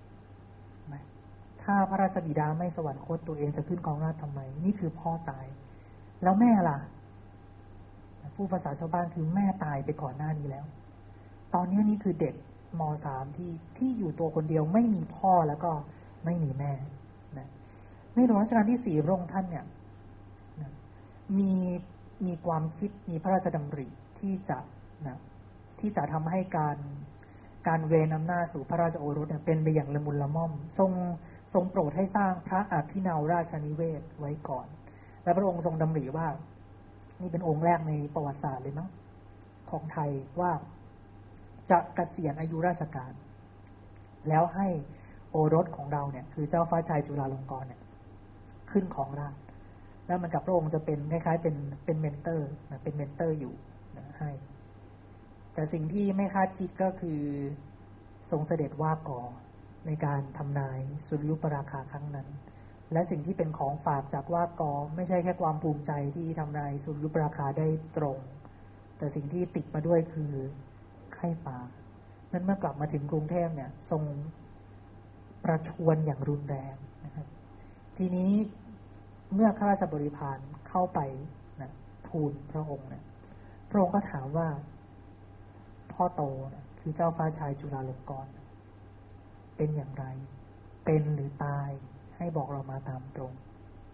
ถ้าพระราชบิดาไม่สวรรคตตัวเองจะขึ้นครองราชย์ทำไมนี่คือพ่อตายแล้วแม่ล่ะผู้ภาษาชาวบ้านคือแม่ตายไปก่อนหน้านี้แล้วตอนนี้นี่คือเด็กม.สาม ที่ที่อยู่ตัวคนเดียวไม่มีพ่อแล้วก็ไม่มีแม่นะในหลวงรัชกาลที่สี่พระองค์ท่านเนี่ยนะมีมีความคิดมีพระราชดำริที่จะนะที่จะทำให้การการเวรอำนาจสู่พระราชโอรสเนี่ยเป็นไปอย่างละมุนละม่อมทรงทรงโปรดให้สร้างพระอภินาวราชนิเวศไว้ก่อนและพระองค์ทรงดำริว่านี่เป็นองค์แรกในประวัติศาสตร์เลยมั้งของไทยว่าจะเกษียณอายุราชการแล้วให้โอรสของเราเนี่ยคือเจ้าฟ้าชายจุฬาลงกรณ์เนี่ยขึ้นของราชย์แล้วมันกับพระองค์จะเป็นคล้ายๆเป็นเป็นเมนเตอร์นะเป็นเมนเตอร์อยู่นะให้แต่สิ่งที่ไม่คาดคิดก็คือทรงเสด็จว่ากอในการทำนายสุริยุปราคาครั้งนั้นและสิ่งที่เป็นของฝากจากว่ากอไม่ใช่แค่ความภูมิใจที่ทำนายสุริยุปราคาได้ตรงแต่สิ่งที่ติดมาด้วยคือไข้ป่านั้นเมื่อกลับมาถึงกรุงเทพเนี่ยทรงประชวรอย่างรุนแรงนะครับทีนี้เมื่อข้าราชบริพารเข้าไปนะทูลพระองค์เนี่ยพระองค์ก็ถามว่าพ่อโตนะคือเจ้าฟ้าชายจุฬาลงกรณ์เป็นอย่างไรเป็นหรือตายให้บอกเรามาตามตรง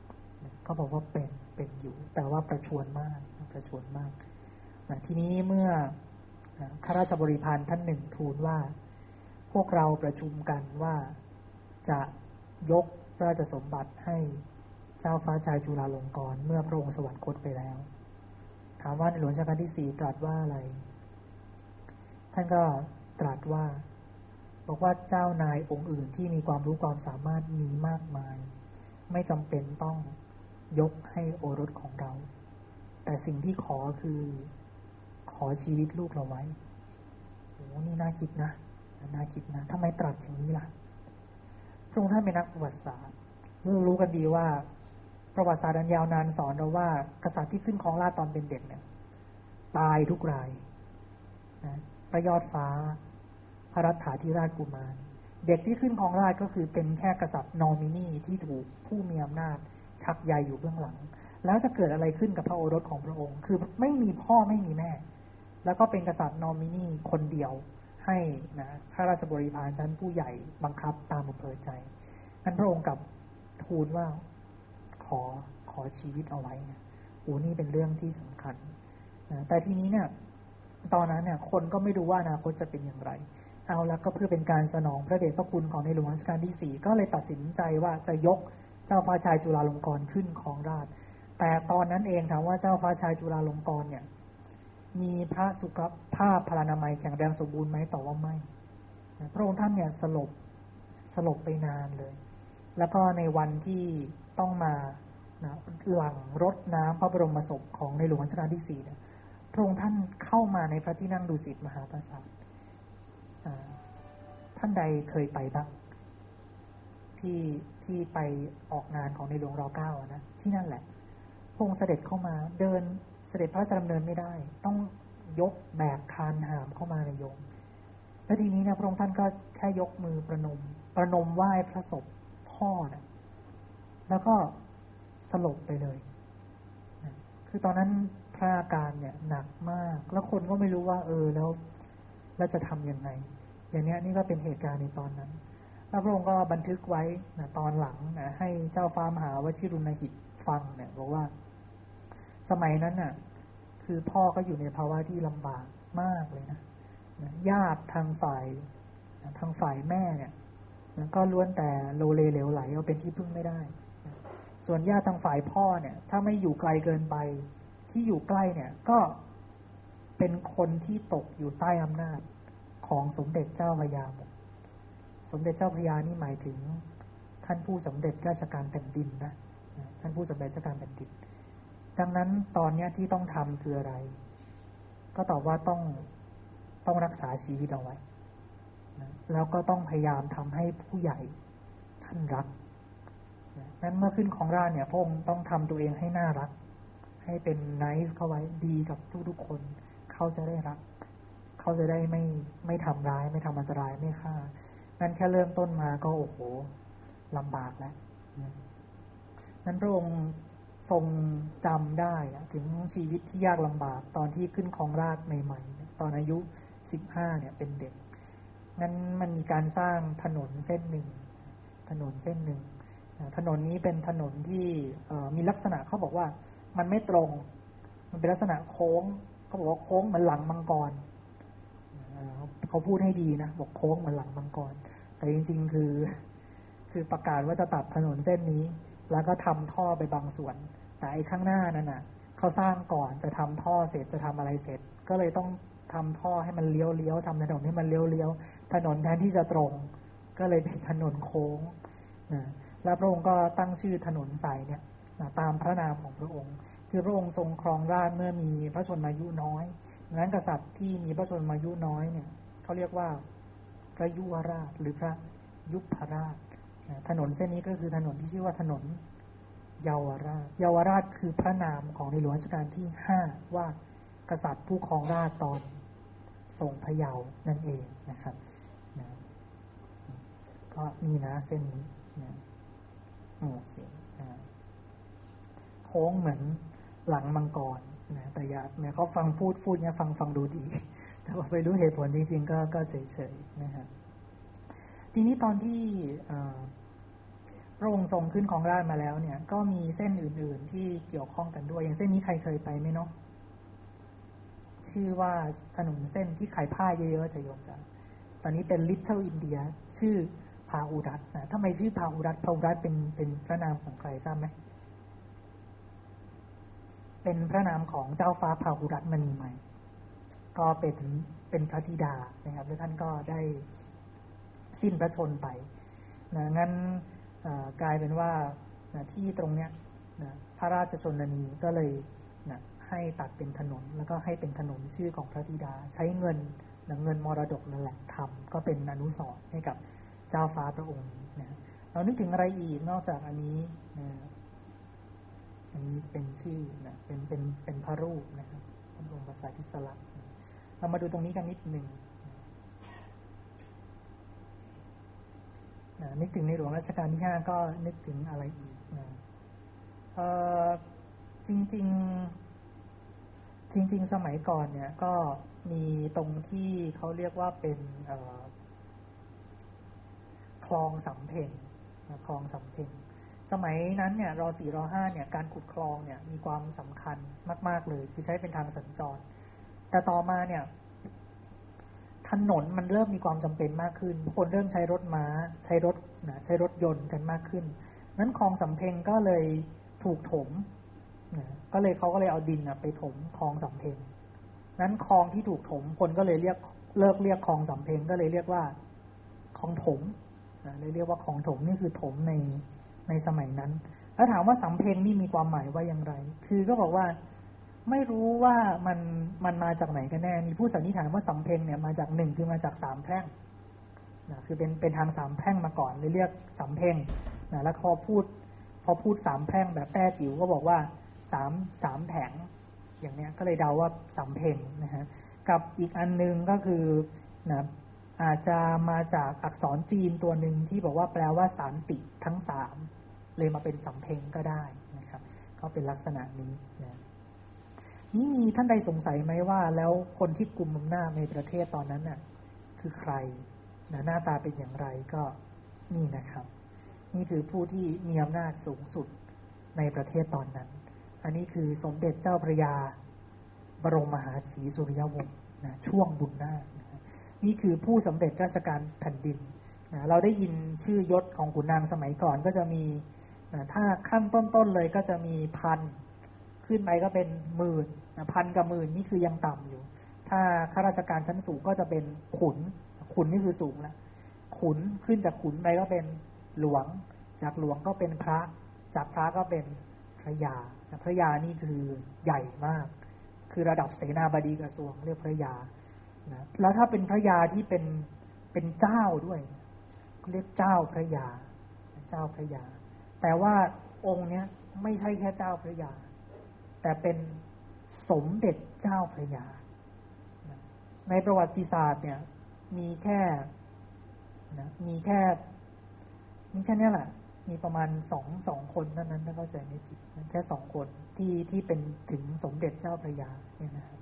เขาบอกว่าเป็นเป็นอยู่แต่ว่าประชวรมากประชวรมากนะทีนี้เมื่อข้าราชบริพารท่านหนึ่งทูลว่าพวกเราประชุมกันว่าจะยกราชสมบัติให้เจ้าฟ้าชายจุฬาลงกรณ์เมื่อพระองค์สวรรคตไปแล้วถามว่าในหลวงรัชกาลที่สี่ตรัสว่าอะไรท่านก็ตรัสว่าบอกว่าเจ้านายองค์อื่นที่มีความรู้ความสามารถมีมากมายไม่จำเป็นต้องยกให้โอรสของเราแต่สิ่งที่ขอคือขอชีวิตลูกเราไว้โอ้นี่น่าคิดนะน่าคิดนะทำไมตรัสอย่างนี้ล่ะพระองค์ท่านเป็นนักประวัติศาสตร์รู้กันดีว่าประวัติศาสตร์อันยาวนานสอนเราว่ากษัตริย์ที่ขึ้นครองราชย์ตอนเป็นเด็กเนี่ยตายทุกรายนะพระยอดฟ้าพระรัตถาธิราชกุมารเด็กที่ขึ้นครองราชย์ก็คือเป็นแค่กษัตริย์นอมินีที่ถูกผู้มีอำนาจชักใยอยู่เบื้องหลังแล้วจะเกิดอะไรขึ้นกับพระโอรสของพระองค์คือไม่มีพ่อไม่มีแม่แล้วก็เป็นกษัตริย์นอมินีคนเดียวให้นะข้าราชบริพารชั้นผู้ใหญ่บังคับตามอำเภอใจนั้นพระองค์กับทูลว่าขอขอชีวิตเอาไว้นะโอ้นี่เป็นเรื่องที่สำคัญนะแต่ทีนี้เนี่ยตอนนั้นเนี่ยคนก็ไม่รู้ว่าอนาคตจะเป็นอย่างไรเอาละก็เพื่อเป็นการสนองพระเดชพระคุณของในหลวงรัชกาลที่สี่ก็เลยตัดสินใจว่าจะยกเจ้าฟ้าชายจุฬาลงกรณ์ขึ้นครองราชย์แต่ตอนนั้นเองถามว่าเจ้าฟ้าชายจุฬาลงกรณ์เนี่ยมีพระสุขภาพพลานามัยแข็งแรงสมบูรณ์ไหมตอบว่าไม่นะพระองค์ท่านเนี่ยสลบสลบไปนานเลยแล้วก็ในวันที่ต้องมานะหลั่งรดน้ำพระบรมศพของในหลวงรัชกาลที่สี่เนี่ยพระองค์ท่านเข้ามาในพระที่นั่งดุสิตมหาปราสาทท่านใดเคยไปบ้างที่ที่ไปออกงานของในหลวงรอเก้านะที่นั่นแหละพระองค์เสด็จเข้ามาเดินเสด็จพระราชดำเนินไม่ได้ต้องยกแบกคานหามเข้ามาในโยมแล้วทีนี้เนี่ยพระองค์ท่านก็แค่ยกมือประนมประนมไหว้พระศพพ่อนะแล้วก็สลบไปเลยนะคือตอนนั้นพระอาการเนี่ยหนักมากแล้วคนก็ไม่รู้ว่าเออแล้วแล้วจะทำยังไงอย่างนี้นี่ก็เป็นเหตุการณ์ในตอนนั้นแล้วพระองค์ก็บันทึกไว้นะตอนหลังนะให้เจ้าฟ้ามหาวชิรุณหิตฟังเนี่ยบอกว่าสมัยนั้นน่ะคือพ่อก็อยู่ในภาวะที่ลำบากมากเลยนะนะญาติทางฝ่ายนะทางฝ่ายแม่เนี่ยนะก็ล้วนแต่โลเลเหลวไหลเอาเป็นที่พึ่งไม่ได้นะส่วนญาติทางฝ่ายพ่อเนี่ยถ้าไม่อยู่ไกลเกินไปที่อยู่ใกล้เนี่ยก็เป็นคนที่ตกอยู่ใต้อำนาจของสมเด็จเจ้าพระยาหมดสมเด็จเจ้าพระยานี่หมายถึงท่านผู้สำเร็จราชการแผ่นดินนะท่านผู้สำเร็จราชการแผ่นดินดังนั้นตอนนี้ที่ต้องทำคืออะไรก็ตอบว่าต้องต้องรักษาชีวิตเอาไว้นะแล้วก็ต้องพยายามทำให้ผู้ใหญ่ท่านรักนะนั้นเมื่อขึ้นของราชเนี่ยพระองค์ต้องทำตัวเองให้น่ารักให้เป็นไนซ์เข้าไว้ดีกับทุกๆคนเขาจะได้รักเขาจะได้ไม่ไม่ทำร้ายไม่ทำอันตรายไม่ฆ่านั่นแค่เริ่มต้นมาก็โอ้โหลำบากแล้วนั้นพระองค์ทรงจำได้ถึงชีวิตที่ยากลำบากตอนที่ขึ้นครองราชย์ใหม่ๆตอนอายุสิบห้าเนี่ยเป็นเด็กงั้นมันมีการสร้างถนนเส้นหนึ่งถนนเส้นหนึ่งถนนนี้เป็นถนนที่มีลักษณะเขาบอกว่ามันไม่ตรงมันเป็นลักษณะโค้งเขาบอกว่าโค้งเหมือนหลังมังกรเขาพูดให้ดีนะบอกโค้งเหมือนหลังมังกรแต่จริงๆคือคือประกาศว่าจะตัดถนนเส้นนี้แล้วก็ทำท่อไปบางส่วนแต่ไอ้ข้างหน้านั่นน่ะเขาสร้างก่อนจะทำท่อเสร็จจะทำอะไรเสร็จก็เลยต้องทำท่อให้มันเลี้ยวเลี้ยวทำถนนให้มันเลี้ยวเลี้ยวถนนแทนที่จะตรงก็เลยเป็นถนนโค้งนะแล้วพระองค์ก็ตั้งชื่อถนนสายเนี่ยนะตามพระนามของพระองค์คือพระองค์ทรงครองราชย์เมื่อมีพระชนมายุน้อยงั้นกษัตริย์ที่มีพระชนมายุน้อยเนี่ยเขาเรียกว่าพระยุวราชหรือพระยุพราชถนนเส้นนี้ก็คือถนนที่ชื่อว่าถนนเยาวราชเยาวราชคือพระนามของในหลวงรัชกาลที่ห้าว่ากษัตริย์ผู้ครองราชย์ตอนทรงพระเยาว์นั่นเองนะครับนะก็นี่นะเส้นนี้นะโอเคนะโค้งเหมือนหลังมังกรนะแต่อย่าเนี่ยเขาฟังพูดพูดเนี่ยฟังฟังดูดีแต่ว่าไปรู้เหตุผลจริงๆก็ก็เฉยๆนะครับทีนี้ตอนที่พระองค์ทรงขึ้นครองราชย์มาแล้วเนี่ยก็มีเส้นอื่นๆที่เกี่ยวข้องกันด้วยอย่างเส้นนี้ใครเคยไปไหมเนาะชื่อว่าถนนเส้นที่ขายผ้าเยอะๆจะโยมจ้ะตอนนี้เป็น Little India ชื่อพาหุรัตน์นะทำไมชื่อพาหุรัตน์พาหุรัตน์เป็นเป็นพระนามของใครทราบไหมเป็นพระนามของเจ้าฟ้าพาหุรัตน์มณีใหม่ก็เป็นเป็นพระธิดานะครับแล้วท่านก็ได้สิ้นพระชนม์ไปนะงั้นกลายเป็นว่านะที่ตรงเนี้ยนะพระราชชนนีก็เลยนะให้ตัดเป็นถนนแล้วก็ให้เป็นถนนชื่อของพระธิดาใช้เงินนะเงินมรดกนั่นแหละทำก็เป็นอนุสรณ์ให้กับเจ้าฟ้าพระองค์นี้นะเรานึกถึงอะไรอีกนอกจากอันนี้นะอันนี้เป็นชื่อนะเป็นเป็นเป็นพระรูปนะครับพระบรมสารีริกธาตุเรามาดูตรงนี้กันนิดหนึ่งนะนึกถึงในหลวงรัชกาลที่ห้าก็นึกถึงอะไรอีกนะเอ่อจริงๆจริงๆสมัยก่อนเนี่ยก็มีตรงที่เขาเรียกว่าเป็นเอ่อคลองสำเพ็งนะคลองสำเพ็งสมัยนั้นเนี่ยรสี่รห้าเนี่ยการขุดคลองเนี่ยมีความสำคัญมากๆเลยคือใช้เป็นทางสัญจรแต่ต่อมาเนี่ยถนนมันเริ่มมีความจำเป็นมากขึ้นคนเริ่มใช้รถม้าใช้รถนะใช้รถยนต์กันมากขึ้นนั้นคลองสำเพ็งก็เลยถูกถมนะก็เลยเขาก็เลยเอาดินนะไปถมคลองสำเพ็งนั้นคลองที่ถูกถมคนก็เลยเรียกเลิกเรียกคลองสำเพ็งก็เลยเรียกว่าคลองถมนะเลยเรียกว่าคลองถมนี่คือถมในในสมัยนั้นแล้วถามว่าสำเพ็งนี่มีความหมายว่าอย่างไรคือก็บอกว่าไม่รู้ว่ามันมันมาจากไหนกันแน่มีผู้สันนิษฐานว่าสำเพ็งเนี่ยมาจากหนึ่งคือมาจากสามแพร่งนะคือเป็นเป็นทางสามแพร่งมาก่อนเลยเรียกสำเพ็งนะแล้วพอพูดพอพูดสามแพร่งแบบแต้จิ๋วก็บอกว่าสามสามแผงอย่างเนี้ยก็เลยเดาว่าสำเพ็งนะฮะกับอีกอันนึงก็คือนะอาจจะมาจากอักษรจีนตัวหนึ่งที่บอกว่าแปลว่าสามติทั้งสามเลยมาเป็นสำเพ็งก็ได้นะครับก็เป็นลักษณะนี้นะนี้มีท่านใดสงสัยไหมว่าแล้วคนที่กุมอำนาจในประเทศตอนนั้นน่ะคือใครนะหน้าตาเป็นอย่างไรก็นี่นะครับนี่คือผู้ที่มีอำนาจสูงสุดในประเทศตอนนั้นอันนี้คือสมเด็จเจ้าพระยาบรมมหาศรีสุริยวงศ์นะช่วงบุญนาคนะนี่คือผู้สำเร็จราชการแผ่นดินนะเราได้ยินชื่อยศของขุนนางสมัยก่อนก็จะมีนะถ้าขั้นต้นๆเลยก็จะมีพันขึ้นไปก็เป็นหมื่นพันกับหมื่นนี่คือยังต่ำอยู่ถ้าข้าราชการชั้นสูงก็จะเป็นขุนขุนนี่คือสูงแล้วขุนขึ้นจากขุนไปก็เป็นหลวงจากหลวงก็เป็นพระจากพระก็เป็นพระยาพระยานี่คือใหญ่มากคือระดับเสนาบดีกระทรวงเรียกพระยานะแล้วถ้าเป็นพระยาที่เป็นเป็นเจ้าด้วยเรียกเจ้าพระยาเจ้าพระยาแต่ว่าองค์เนี้ยไม่ใช่แค่เจ้าพระยาแต่เป็นสมเด็จเจ้าพระยาในประวัติศาสตร์เนี่ยมีแค่นะมีแค่มีแค่นี้แหละมีประมาณสองสองคนเท่านั้นถ้าเข้าใจไม่ผิดแค่สองคนที่ที่เป็นถึงสมเด็จเจ้าพระยาเนี่ยนะครับ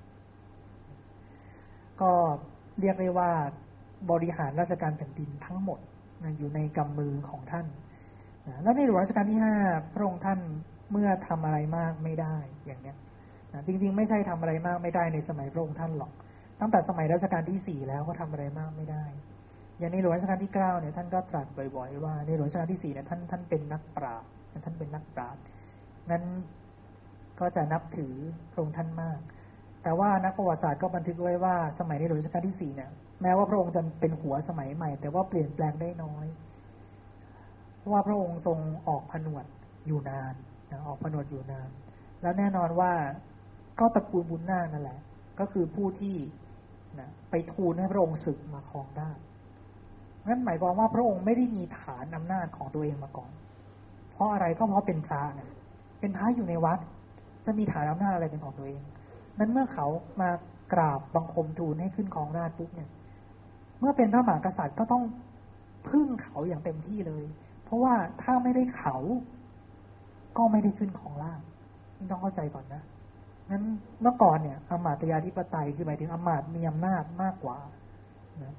ก็เรียกได้ว่าบริหารราชการแผ่นดินทั้งหมดนะอยู่ในกำมือของท่านนะและในหลวงรัชกาลที่ห้าพระองค์ท่านเมื่อทำอะไรมากไม่ได้อย่างเนี้ยนะจริงๆไม่ใช่ทำอะไรมากไม่ได้ในสมัยพระองค์ท่านหรอกตั้งแต่สมัยรัชกาลที่สี่แล้วก็ทำอะไรมากไม่ได้อย่างในหลวงรัชกาลที่เก้าเนี่ยท่านก็ตรัสบ่อยๆว่าในหลวงรัชกาลที่สี่เนี่ยท่านท่านเป็นนักปราชญ์ท่านเป็นนักปราชญ์งั้นก็จะนับถือพระองค์ท่านมากแต่ว่านักประวัติศาสตร์ก็บันทึกไว้ว่าสมัยในหลวงรัชกาลที่สี่เนี่ยแม้ว่าพระองค์จะเป็นหัวสมัยใหม่แต่ว่าเปลี่ยนแปลงได้น้อยเพราะว่าพระองค์ทรงออกผนวดอยู่นานนะออกผนวดอยู่นานแล้วแน่นอนว่าก็ตระกูลบุญนาคนั่นแหละก็คือผู้ที่นะไปทูลให้พระองค์ศึกมาครองราชย์นั่นหมายความว่าพระองค์ไม่ได้มีฐานอำนาจของตัวเองมาก่อนเพราะอะไรก็เพราะเป็นพระนะเป็นพระอยู่ในวัดจะมีฐานอำนาจอะไรเป็นของตัวเองนั้นเมื่อเขามากราบบังคมทูลให้ขึ้นครองราชย์ปุ๊บเนี่ยเมื่อเป็นพระมหากษัตริย์ก็ต้องพึ่งเขาอย่างเต็มที่เลยเพราะว่าถ้าไม่ได้เขาก็ไม่ได้ขึ้นครองราชย์นี่ต้องเข้าใจก่อนนะงั้นเมื่อก่อนเนี่ยอมาตยาธิปไตยคือหมายถึงอมาตย์มีอำนาจมากกว่านะ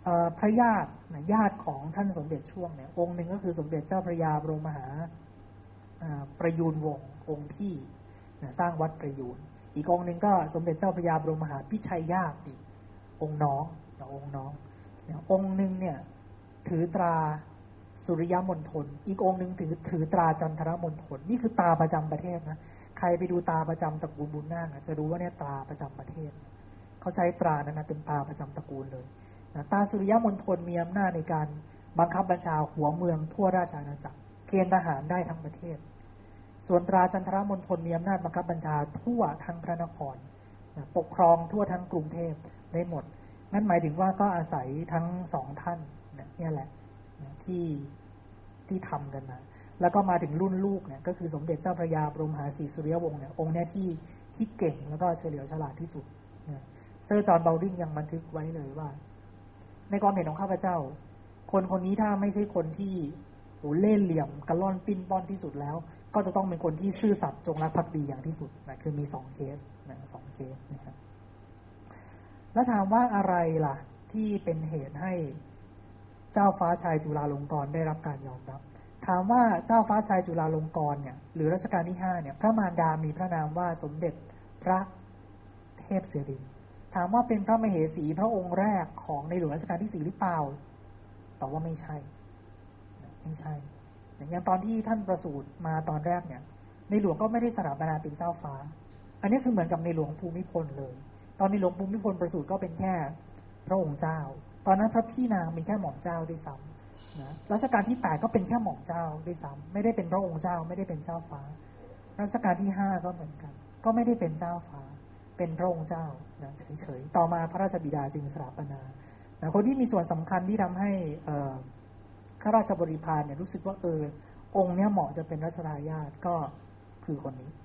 พระญาติญาติของท่านสมเด็จช่วงเนี่ยองค์หนึ่งก็คือสมเด็จเจ้าพระยาบรมมหาประยูรวงศ์องค์ที่สร้างวัดประยูรอีกองค์หนึ่งก็สมเด็จเจ้าพระยาบรมมหาพิชัยญาติองค์น้ององค์น้ององค์หนึ่งเนี่ยถือตราสุริยมณฑลอีกองค์หนึ่งถือถือตราจันทรมณฑลนี่คือตาประจำประเทศนะใครไปดูตาประจำตระกูลบุญนาคจะรู้ว่าเนี่ยตราประจำประเทศเขาใช้ตรานั้นนะเป็นตาประจำตระกูลเลยนะตาสุริยมณฑลมีอำนาจในการบังคับบัญชาหัวเมืองทั่วราชอาณาจักรเกณฑ์ทหารได้ทั้งประเทศส่วนตราจันทรมณฑลมีอำนาจบังคับบัญชาทั่วทั้งพระนครนะปกครองทั่วทั้งกรุงเทพได้หมดนั่นหมายถึงว่าก็อาศัยทั้งสองท่านนะนี่แหละนะที่ที่ทำกันมาแล้วก็มาถึงรุ่นลูกเนี่ยก็คือสมเด็จเจ้าพระยาบรมมหาศรีสุริยวงศ์เนี่ยองค์เนี้ยที่ที่เก่งแล้วก็เฉลียวฉลาดที่สุดนะเซอร์จอห์นเบลดิงยังบันทึกไว้เลยว่าในความเห็นของข้าพเจ้าคนคนนี้ถ้าไม่ใช่คนที่โอ้เล่ห์เหลี่ยมกระล่อนปิ้นป้อนที่สุดแล้วก็จะต้องเป็นคนที่ซื่อสัตย์จงรักภักดีอย่างที่สุดนะคือมีสองเคสนะสองเคสนะครับแล้วถามว่าอะไรล่ะที่เป็นเหตุให้เจ้าฟ้าชายจุฬาลงกรณ์ได้รับการยอมรับถามว่าเจ้าฟ้าชายจุฬาลงกรณ์เนี่ยหรือรัชกาลที่ห้าเนี่ยพระมารดามีพระนามว่าสมเด็จพระเทพศิรินทร์ถามว่าเป็นพระมเหสีพระองค์แรกของในหลวงรัชกาลที่สี่หรือเปล่าตอบว่าไม่ใช่ไม่ใช่อย่างตอนที่ท่านประสูติมาตอนแรกเนี่ยในหลวงก็ไม่ได้สถาปนาเป็นเจ้าฟ้าอันนี้คือเหมือนกับในหลวงภูมิพลเลยตอนในหลวงภูมิพลประสูติก็เป็นแค่พระองค์เจ้าตอนนั้นพระพี่นางเป็นแค่หม่อมเจ้าด้วยซ้ำนะรัชกาลที่แปดก็เป็นแค่หม่อมเจ้าด้วยซ้ำไม่ได้เป็นพระองค์เจ้าไม่ได้เป็นเจ้าฟ้ารัชกาลที่ห้าก็เหมือนกันก็ไม่ได้เป็นเจ้าฟ้าเป็นพระองค์เจ้านะเฉยๆต่อมาพระราชบิดาจึงสถาปนานะคนที่มีส่วนสำคัญที่ทำให้ข้าราชบริพารเนี่ยรู้สึกว่าเออองค์เนี้ยเหมาะจะเป็นรัชทายาทก็คือคนนี้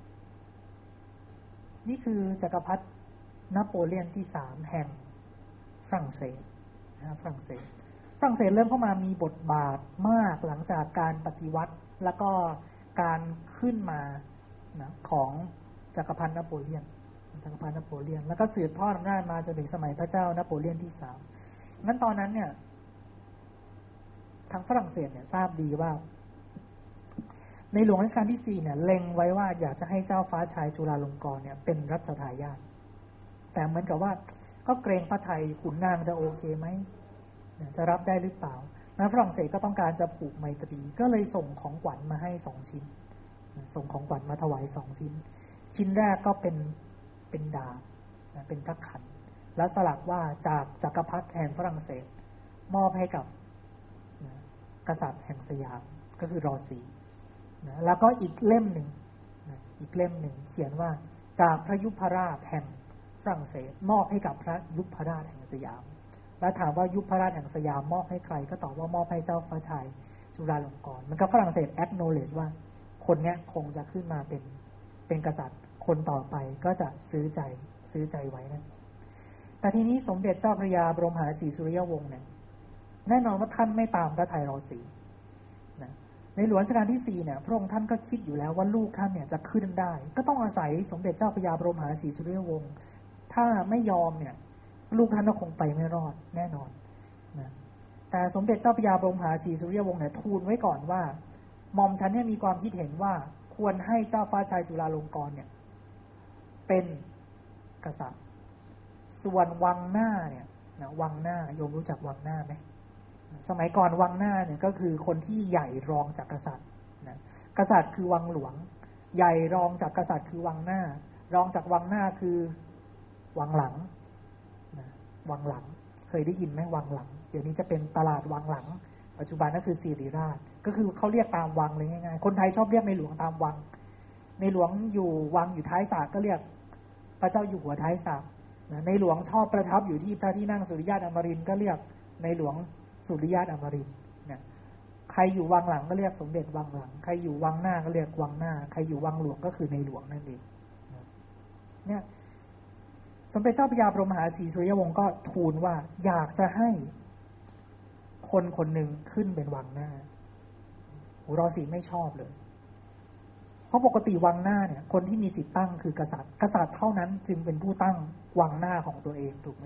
นี่คือจักรพรรดินโปเลียนที่สามแห่งฝรั่งเศสนะฝรั่งเศสฝรั่งเศสเริ่มเข้ามามีบทบาทมากหลังจากการปฏิวัติแล้วก็การขึ้นมานะของจักรพรรดินโปเลียนจักรพรรดินโปเลียนแล้วก็สืบทอดอำนาจมาจนถึงสมัยพระเจ้านโปเลียนที่สามงั้นตอนนั้นเนี่ยทางฝรั่งเศสเนี่ยทราบดีว่าในหลวงรัชกาลที่สี่เนี่ยเล็งไว้ว่าอยากจะให้เจ้าฟ้าชายจุฬาลงกรณ์เนี่ยเป็นรัชทายาทแต่เหมือนกับว่าก็เกรงพระไทยขุนนางจะโอเคไหมจะรับได้หรือเปล่านะฝรั่งเศสก็ต้องการจะผูกไมตรีก็เลยส่งของขวัญมาให้สองชิ้นส่งของขวัญมาถวายสองชิ้นชิ้นแรกก็เป็นเป็นดาบนะเป็นพระขันและสลักว่าจากจักรพรรดิแห่งฝรั่งเศสมอบให้กับนะกษัตริย์แห่งสยามก็คือรอสีนะแล้วก็อีกเล่มหนึ่งนะอีกเล่มหนึ่งเขียนว่าจากพระยุพราชแห่งฝรั่งเศสมอบให้กับพระยุพราชแห่งสยามแล้วถามว่ายุพราชแห่งสยามมอบให้ใครก็ตอบว่ามอบให้เจ้าฟ้าชายจุฬาลงกรณ์มันก็ฝรั่งเศส acknowledge ว่าคนเนี้ยคงจะขึ้นมาเป็นเป็นกษัตริย์คนต่อไปก็จะซื้อใจซื้อใจไว้นะแต่ทีนี้สมเด็จเจ้าพระยาบรมมหาศรีสุริยวงศ์เนี่ยแน่นอนว่าท่านไม่ตามพระทัยรอสีนะในหลวงรัชกาลที่สี่เนี่ยพระองค์ท่านก็คิดอยู่แล้วว่าลูกท่านเนี่ยจะขึ้นได้ก็ต้องอาศัยสมเด็จเจ้าพระยาบรมมหาศรีสุริยวงศ์ถ้าไม่ยอมเนี่ยลูกท่านก็คงไปไม่รอดแน่นอนนะแต่สมเด็จเจ้าพระยาบรมมหาศรีสุริยวงศ์เนี่ยทูลไว้ก่อนว่าหม่อมฉันเนี่ยมีความคิดเห็นว่าควรให้เจ้าฟ้าชายจุฬาลงกรณ์เนี่ยเป็นกษัตริย์ส่วนวังหน้าเนี่ยนะวังหน้าโยมรู้จักวังหน้าไหมสมัยก่อนวังหน้าเนี่ยก็คือคนที่ใหญ่รองจากกษัตริย์นะกษัตริย์คือวังหลวงใหญ่รองจากกษัตริย์คือวังหน้ารองจากวังหน้าคือวังหลังนะวังหลังเคยได้ยินไหมวังหลังเดี๋ยวนี้จะเป็นตลาดวังหลังปัจจุบันก็คือสิริราชก็คือเขาเรียกตามวังเลยง่ายๆคนไทยชอบเรียกในหลวงตามวังในหลวงอยู่วังอยู่ท้ายสระก็เรียกพระเจ้าอยู่หัวท้ายสระในหลวงชอบประทับอยู่ที่พระที่นั่งสุริยะอมรินทร์ก็เรียกในหลวงสุริยะอมรินทร์เนี่ยใครอยู่วังหลังก็เรียกสมเด็จวังหลังใครอยู่วังหน้าก็เรียกวังหน้าใครอยู่วังหลวงก็คือในหลวงนั่นเองเนี่ยสมเด็จเจ้าพระยาบรมมหาศรีสุริยวงศ์ก็ทูลว่าอยากจะให้คนคนหนึ่งขึ้นเป็นวังหน้ารอสีไม่ชอบเลยเพราะปกติวังหน้าเนี่ยคนที่มีสิทธิ์ตั้งคือกษัตริย์กษัตริย์เท่านั้นจึงเป็นผู้ตั้งวังหน้าของตัวเองถูกไหม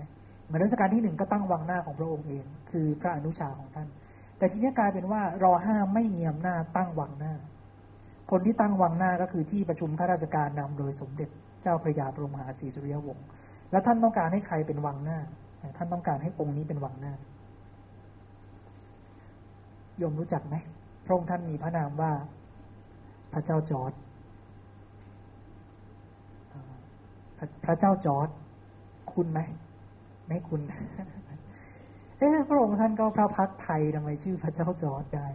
เหมือนรัชกาลที่หนึ่งก็ตั้งวังหน้าของพระองค์เองคือพระอนุชาของท่านแต่ทีนี้กลายเป็นว่ารอห้าไม่มีอำนาจตั้งวังหน้าคนที่ตั้งวังหน้าก็คือที่ประชุมข้าราชการนำโดยสมเด็จเจ้าพระยาบรมมหาศรีสุริยวงศ์แล้วท่านต้องการให้ใครเป็นวังหน้าท่านต้องการให้องค์นี้เป็นวังหน้าโยมรู้จักไหมพระองค์ท่านมีพระนามว่าพระเจ้าจอร์จพระเจ้าจอร์จคุณไหมไม่คุณ เอ๊ะพระองค์ท่านก็พระพักตร์ไทยทำไมชื่อพระเจ้าจอร์จได้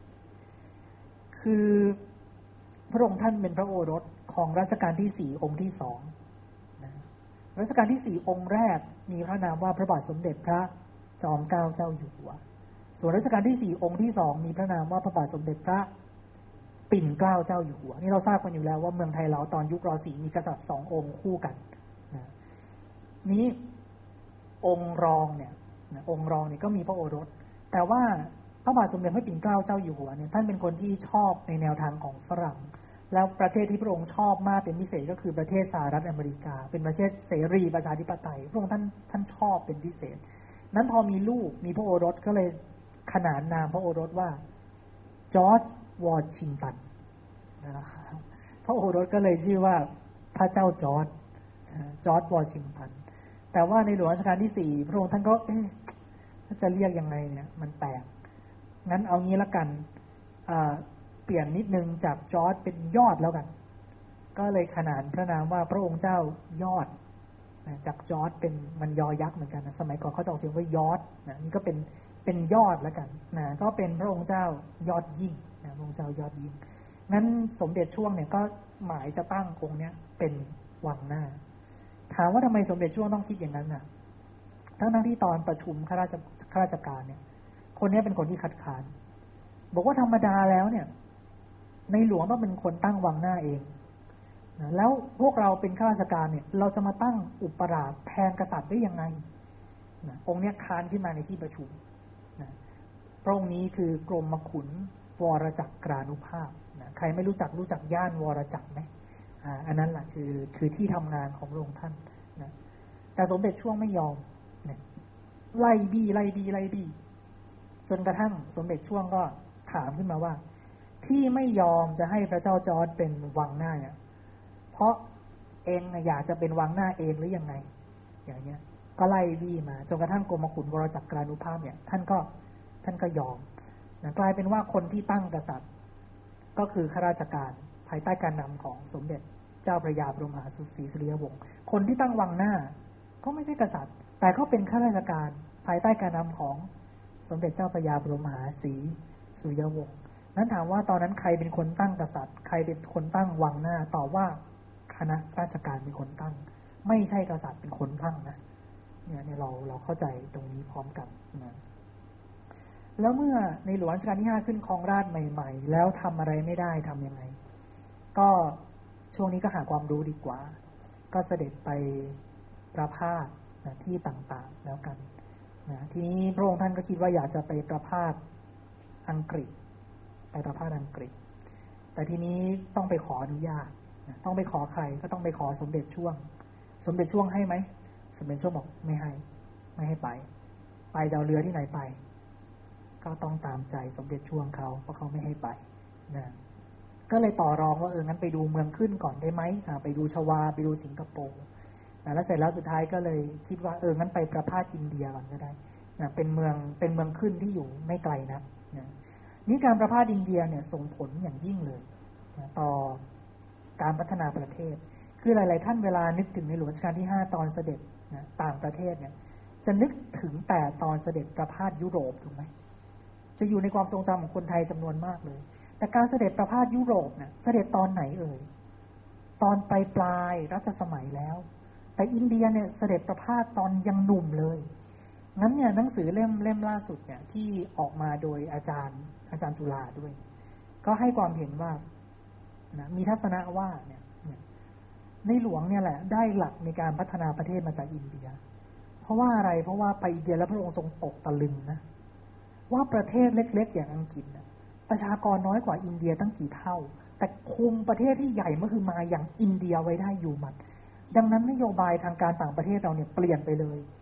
คือพระองค์ท่านเป็นพระโอรสของรัชกาลที่สี่องค์ที่สองนะรัชกาลที่สี่องค์แรกมีพระนามว่าพระบาทสมเด็จพระจอมเกล้าเจ้าอยู่หัวส่วนรัชกาลที่สี่องค์ที่สองมีพระนามว่าพระบาทสมเด็จพระปิ่นเกล้าเจ้าอยู่หัวนี่เราทราบกันอยู่แล้วว่าเมืองไทยเราตอนยุคร.สี่มีกษัตริย์สององค์คู่กันนะนี้องค์รองเนี่ยนะองค์รองเนี่ยก็มีพระโอรสแต่ว่าพระบาทสมเด็จพระปิ่นเกล้าเจ้าอยู่หัวเนี่ยท่านเป็นคนที่ชอบในแนวทางของฝรั่งแล้วประเทศที่พระองค์ชอบมากเป็นพิเศษก็คือประเทศสหรัฐอเมริกาเป็นประเทศเสรีประชาธิปไตยพระองค์ท่านท่านชอบเป็นพิเศษนั้นพอมีลูกมีพระโอรสก็เลยขนานนามพระโอรสว่าจอร์จวอชิงตันนะครับพระโอรสก็เลยชื่อว่าพระเจ้าจอร์จจอร์จวอชิงตันแต่ว่าในหลวงรัชกาลที่สี่พระองค์ท่านก็เอ๊ะจะเรียกยังไงเนี่ยมันแปลกงั้นเอางี้ละกันเปลี่ยนนิดนึงจากจอร์จเป็นยอดแล้วกันก็เลยขนานพระนามว่าพระองค์เจ้ายอดจากจอร์จเป็นมันยอยักษ์เหมือนกันนะสมัยก่อนเขาจะออกเสียงว่ายอดนะนี่ก็เป็นเป็นยอดแล้วกันนะก็เป็นพระองค์เจ้ายอดยิ่งนะพระองค์เจ้ายอดยิ่งงั้นสมเด็จช่วงเนี่ยก็หมายจะตั้งองค์เนี้ยเป็นวังหน้าถามว่าทำไมสมเด็จช่วงต้องคิดอย่างนั้นน่ะทั้งๆที่ตอนประชุมข้าราชข้าราชการเนี่ยคนนี้เป็นคนที่คัดค้านบอกว่าธรรมดาแล้วเนี่ยในหลวงต้องเป็นคนตั้งวังหน้าเองนะแล้วพวกเราเป็นข้าราชการเนี่ยเราจะมาตั้งอุปราชแทนกษัตริย์ได้ยังไงนะองค์นี้ค้านขึ้นมาในที่ประชุมนะพระองค์นี้คือกรมขุนวรจักรานุภาพนะใครไม่รู้จักรู้จักย่านวรจักรไหมอ่าอันนั้นแหละคือคือที่ทำงานของพระองค์ท่านนะแต่สมเด็จช่วงไม่ยอมนะไล่บี้ไล่บี้ไล่บี้จนกระทั่งสมเด็จช่วงก็ถามขึ้นมาว่าที่ไม่ยอมจะให้พระเจ้าจอร์จเป็นวังหน้าเนี่ยเพราะเองอยากจะเป็นวังหน้าเองหรือยังไงอย่างเงี้ยก็ไล่บี้มาจนกระทั่งกรมขุนวรจักรานุภาพเนี่ยท่านก็ท่านก็ยอมนะกลายเป็นว่าคนที่ตั้งกษัตริย์ก็คือข้าราชการภายใต้การนำของสมเด็จเจ้าพระยาบรมมหาศรีสุริยวงศ์คนที่ตั้งวังหน้าก็ไม่ใช่กษัตริย์แต่เขาเป็นข้าราชการภายใต้การนำของสมเด็จเจ้าพระยาบรมมหาศรีสุริยวงศ์นั้นถามว่าตอนนั้นใครเป็นคนตั้งกษัตริย์ใครเป็นคนตั้งวังหน้าตอบว่าคณะราชการเป็นคนตั้งไม่ใช่กษัตริย์เป็นคนตั้งนะเนี่ยเนี่ยเราเราเข้าใจตรงนี้พร้อมกันนะแล้วเมื่อในหลวงรัชกาลที่ห้าขึ้นครองราชย์ใหม่ๆแล้วทำอะไรไม่ได้ทำยังไงก็ช่วงนี้ก็หาความรู้ดีกว่าก็เสด็จไปประพาสนะที่ต่างๆแล้วกันนะทีนี้พระองค์ท่านก็คิดว่าอยากจะไปประพาสอังกฤษไปประพาสอังกฤษแต่ทีนี้ต้องไปขออนุญาตนะต้องไปขอใครก็ต้องไปขอสมเด็จช่วงสมเด็จช่วงให้ไหมสมเด็จช่วงบอกไม่ให้ไม่ให้ไปไปจะเอาเรือที่ไหนไปก็ต้องตามใจสมเด็จช่วงเขาเพราะเขาไม่ให้ไปนะก็เลยต่อรองว่าเอองั้นไปดูเมืองขึ้นก่อนได้ไหมไปดูชวาไปดูสิงคโปร์นะแล้วเสร็จแล้วสุดท้ายก็เลยคิดว่าเอองั้นไปประพาสอินเดียก่อนก็ได้นะเป็นเมืองเป็นเมืองขึ้นที่อยู่ไม่ไกลนักนะนี่การประพาสอินเดียเนี่ยส่งผลอย่างยิ่งเลยนะต่อการพัฒนาประเทศคือหลายๆท่านเวลานึกถึงในหลวงรัชกาลที่ห้าตอนเสด็จนะต่างประเทศเนี่ยจะนึกถึงแต่ตอนเสด็จประพาสยุโรปถูกไหมจะอยู่ในความทรงจำของคนไทยจำนวนมากเลยแต่การเสด็จประพาสยุโรปเนี่ยเสด็จตอนไหนเอ่ยตอนปลายปลายรัชสมัยแล้วแต่อินเดียเนี่ยเสด็จประพาสตอนยังหนุ่มเลยงั้นเนี่ยหนังสือเล่มเล่มล่าสุดเนี่ยที่ออกมาโดยอาจารย์อาจารย์จุฬาด้วยก็ให้ความเห็นว่านะมีทัศนะว่าเนี่ยในหลวงเนี่ยแหละได้หลักในการพัฒนาประเทศมาจากอินเดียเพราะว่าอะไรเพราะว่าไปอินเดียแล้วพระองค์ทรงตกตะลึงนะว่าประเทศเล็กๆอย่างอังกฤษนะประชากรน้อยกว่าอินเดียตั้งกี่เท่าแต่คุมประเทศที่ใหญ่เมื่อคือมาอย่างอินเดียไว้ได้อยู่หมัดดังนั้นนโยบายทางการต่างประเทศเราเนี่ยเปลี่ยนไปเลย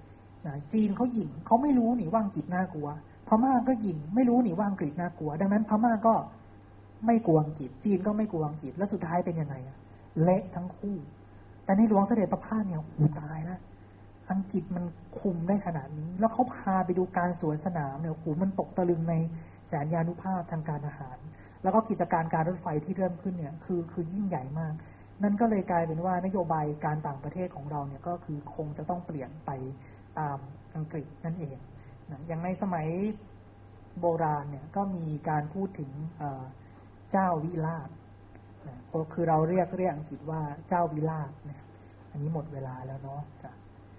นะจีนเขาหยิ่งเขาไม่รู้นี่ว่าอังกฤษน่ากลัวพม่าก็หยิ่งไม่รู้นี่ว่าอังกฤษน่ากลัวดังนั้นพม่าก็ไม่กลัวอังกฤษจีนก็ไม่กลัวอังกฤษแล้วสุดท้ายเป็นยังไงอะเละทั้งคู่แต่ในหลวงเสด็จประพาสเนี่ยหูตายแล้วอังกฤษมันคุมได้ขนาดนี้แล้วเขาพาไปดูการสวนสนามเนี่ยหูมันตกตะลึงในแสนยานุภาพทางการอาหารแล้วก็กิจการการรถไฟที่เริ่มขึ้นเนี่ยคือคือยิ่งใหญ่มากนั่นก็เลยกลายเป็นว่านโยบายการต่างประเทศของเราเนี่ยก็คือคงจะต้องเปลี่ยนไปตามอังกฤษนั่นเองนะอย่างในสมัยโบราณเนี่ยก็มีการพูดถึงเจ้าวิราชนะคือเราเรียกเรียกอังกฤษว่าเจ้าวิราชนะอันนี้หมดเวลาแล้วเนาะจ้ะ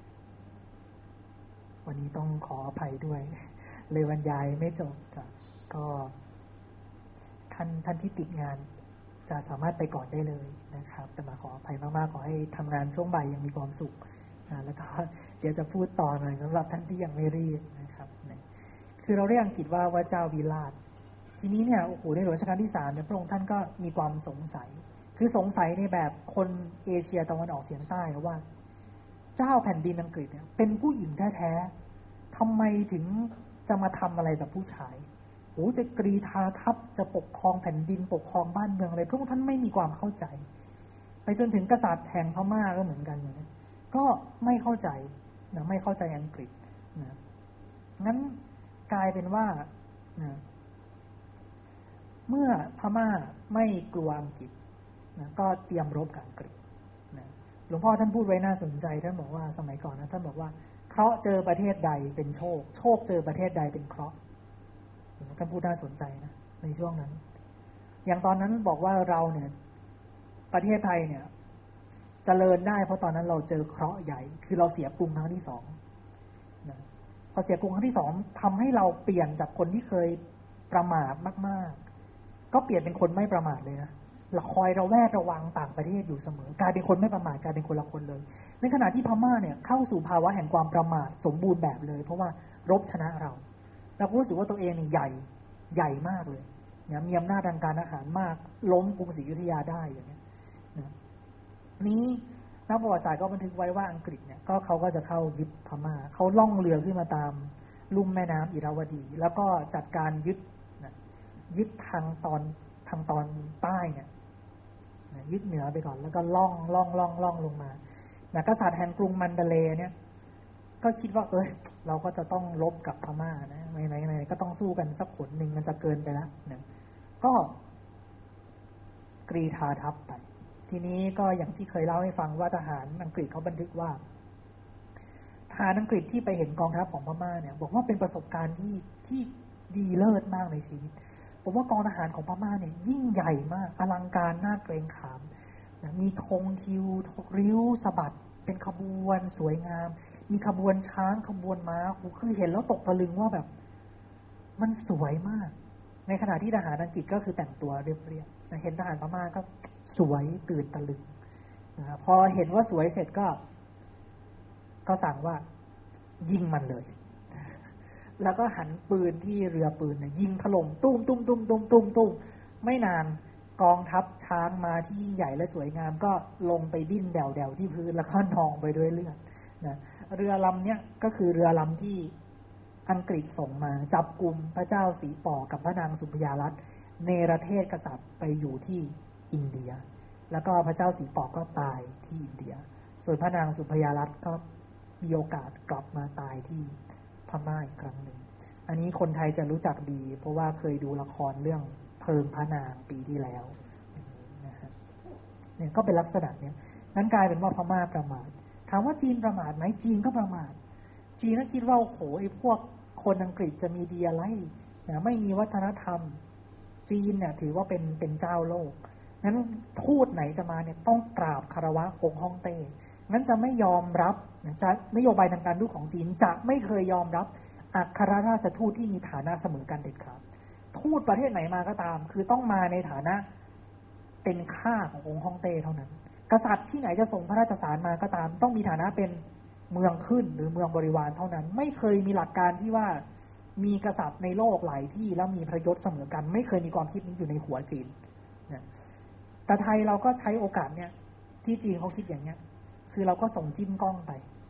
วันนี้ต้องขออภัยด้วยเลยบรรยายไม่จบจ้ะก็ท่านท่านที่ติดงานจะสามารถไปก่อนได้เลยนะครับแต่มาขออภัยมากๆขอให้ทำงานช่วงบ่ายยังมีความสุขนะแล้วก็เดี๋ยวจะพูดต่อหน่อยสำหรับท่านที่ยังไม่รีบนะครับคือเราเรียกอังกฤษว่าว่าเจ้าวิราชทีนี้เนี่ยโอ้โหในหลวงรัชกาลที่สามเนี่ยพระองค์ท่านก็มีความสงสัยคือสงสัยในแบบคนเอเชียตะวันออกเฉียงใต้ว่าเจ้าแผ่นดินอังกฤษเนี่ยเป็นผู้หญิงแท้ๆทำไมถึงจะมาทำอะไรแบบผู้ชายโอ้จะกรีธาทัพจะปกครองแผ่นดินปกครองบ้านเมืองอะไรพระองค์ท่านไม่มีความเข้าใจไปจนถึงกษัตริย์แห่งพม่าก็เหมือนกันนะก็ไม่เข้าใจนะไม่เข้าใจอังกฤษนะงั้นกลายเป็นว่านะเมื่อพม่าไม่กลัวอังกฤษนะก็เตรียมรบกับอังกฤษนะหลวงพ่อท่านพูดไว้น่าสนใจท่านบอกว่าสมัยก่อนนะท่านบอกว่าเคราะห์เจอประเทศใดเป็นโชคโชคเจอประเทศใดเป็นเคราะห์ท่านพูดน่าสนใจนะในช่วงนั้นอย่างตอนนั้นบอกว่าเราเนี่ยประเทศไทยเนี่ยเจริญได้เพราะตอนนั้นเราเจอเคราะห์ใหญ่คือเราเสียกรุงครั้งที่สองนะพอเสียกรุงครั้งที่สองทำให้เราเปลี่ยนจากคนที่เคยประมาทมากๆก็เปลี่ยนเป็นคนไม่ประมาทเลยนะเราคอยระแวดระวังต่างประเทศอยู่เสมอกลายเป็นคนไม่ประมาทกลายเป็นคนละคนเลยในขณะที่พม่าเนี่ยเข้าสู่ภาวะแห่งความประมาทสมบูรณ์แบบเลยเพราะว่ารบชนะเราเรารู้สึกว่าตัวเองนี่ใหญ่ใหญ่มากเลยเนี่ยมีอำนาจทางการอาหารมากล้มกรุงศรีอยุธยาได้อย่างเงี้ยนะนี้นักประวัติศาสตร์ก็บันทึกไว้ว่าอังกฤษเนี่ยก็เขาก็จะเข้ายึดพม่าเขาล่องเรือขึ้นมาตามลุ่มแม่น้ำอิระวดีแล้วก็จัดการยึดนะยึดทางตอนทางตอนใต้เนี่ยนะยึดเหนือไปก่อนแล้วก็ล่องล่องล่องล่องลงมานะกษัตริย์แห่งกรุงมันเดเลย์เนี่ยก็คิดว่าเอ้ยเราก็จะต้องลบกับพม่านะไหนไหนไหนก็ต้องสู้กันสักขนหนึ่งมันจะเกินไปแล้วนะก็กรีธาทัพไปทีนี้ก็อย่างที่เคยเล่าให้ฟังว่าทหารอังกฤษเขาบันทึกว่าทหารอังกฤษที่ไปเห็นกองทัพของพม่าเนี่ยบอกว่าเป็นประสบการณ์ที่ที่ดีเลิศมากในชีวิตผมว่ากองทหารของพม่าเนี่ยยิ่งใหญ่มากอลังการน่าเกรงขามนะมีธงทิวริ้วสะบัดเป็นขบวนสวยงามมีขบวนช้างขบวนม้าคือเห็นแล้วตกตะลึงว่าแบบมันสวยมากในขณะที่ทหารอังกฤษก็คือแต่งตัวเรียบๆเห็นทหารพม่าก็สวยตื่นตะลึงนะพอเห็นว่าสวยเสร็จก็ก็สั่งว่ายิงมันเลยแล้วก็หันปืนที่เรือปืนเนี่ยยิงถล่มตุ้มตุ้มตุ้มตุ้มตุ้มตุ้มไม่นานกองทัพช้างมาที่ยิ่งใหญ่และสวยงามก็ลงไปดิ้นแดวๆที่พื้นแล้วก็นองไปด้วยเลือดนะเรือลำเนี้ยก็คือเรือลำที่อังกฤษส่งมาจับกลุ่มพระเจ้าสีป่อกับพระนางสุพยารัตน์เนรเทศกษัตริย์ไปอยู่ที่อินเดียแล้วก็พระเจ้าสีป่อก็ตายที่อินเดียส่วนพระนางสุพยารัตน์ก็มีโอกาสกลับมาตายที่พม่าอีกครั้งหนึ่งอันนี้คนไทยจะรู้จักดีเพราะว่าเคยดูละครเรื่องเพลิงพระนางปีที่แล้วนะฮะเนี่ยก็เป็นลักษณะเนี้ยนั้นกลายเป็นว่าพม่าประมาทถามว่าจีนประมาทไหมจีนก็ประมาทจีนก็คิดว่าโอ้โหไอ้พวกคนอังกฤษจะมีดีอะไรนะไม่มีวัฒนธรรมจีนเนี่ยถือว่าเป็นเป็นเจ้าโลกงั้นทูตไหนจะมาเนี่ยต้องกราบคารวะองค์ฮ่องเต้งั้นจะไม่ยอมรับจะนโยบายทางการทูตของจีนจะไม่เคยยอมรับอัครราชทูตที่มีฐานะเสมอกันเด็ดขาดทูตประเทศไหนมาก็ตามคือต้องมาในฐานะเป็นข้าขององค์ฮ่องเต้เท่านั้นกษัตริย์ที่ไหนจะส่งพระราชสารมาก็ตามต้องมีฐานะเป็นเมืองขึ้นหรือเมืองบริวารเท่านั้นไม่เคยมีหลักการที่ว่ามีกษัตริย์ในโลกหลายที่แล้วมีพระยศเสมอกันไม่เคยมีความคิดนี้อยู่ในหัวจีนนะแต่ไทยเราก็ใช้โอกาสเนี่ยที่จีนเขาคิดอย่างเนี้ยคือเราก็ส่งจิ้มกล้องไป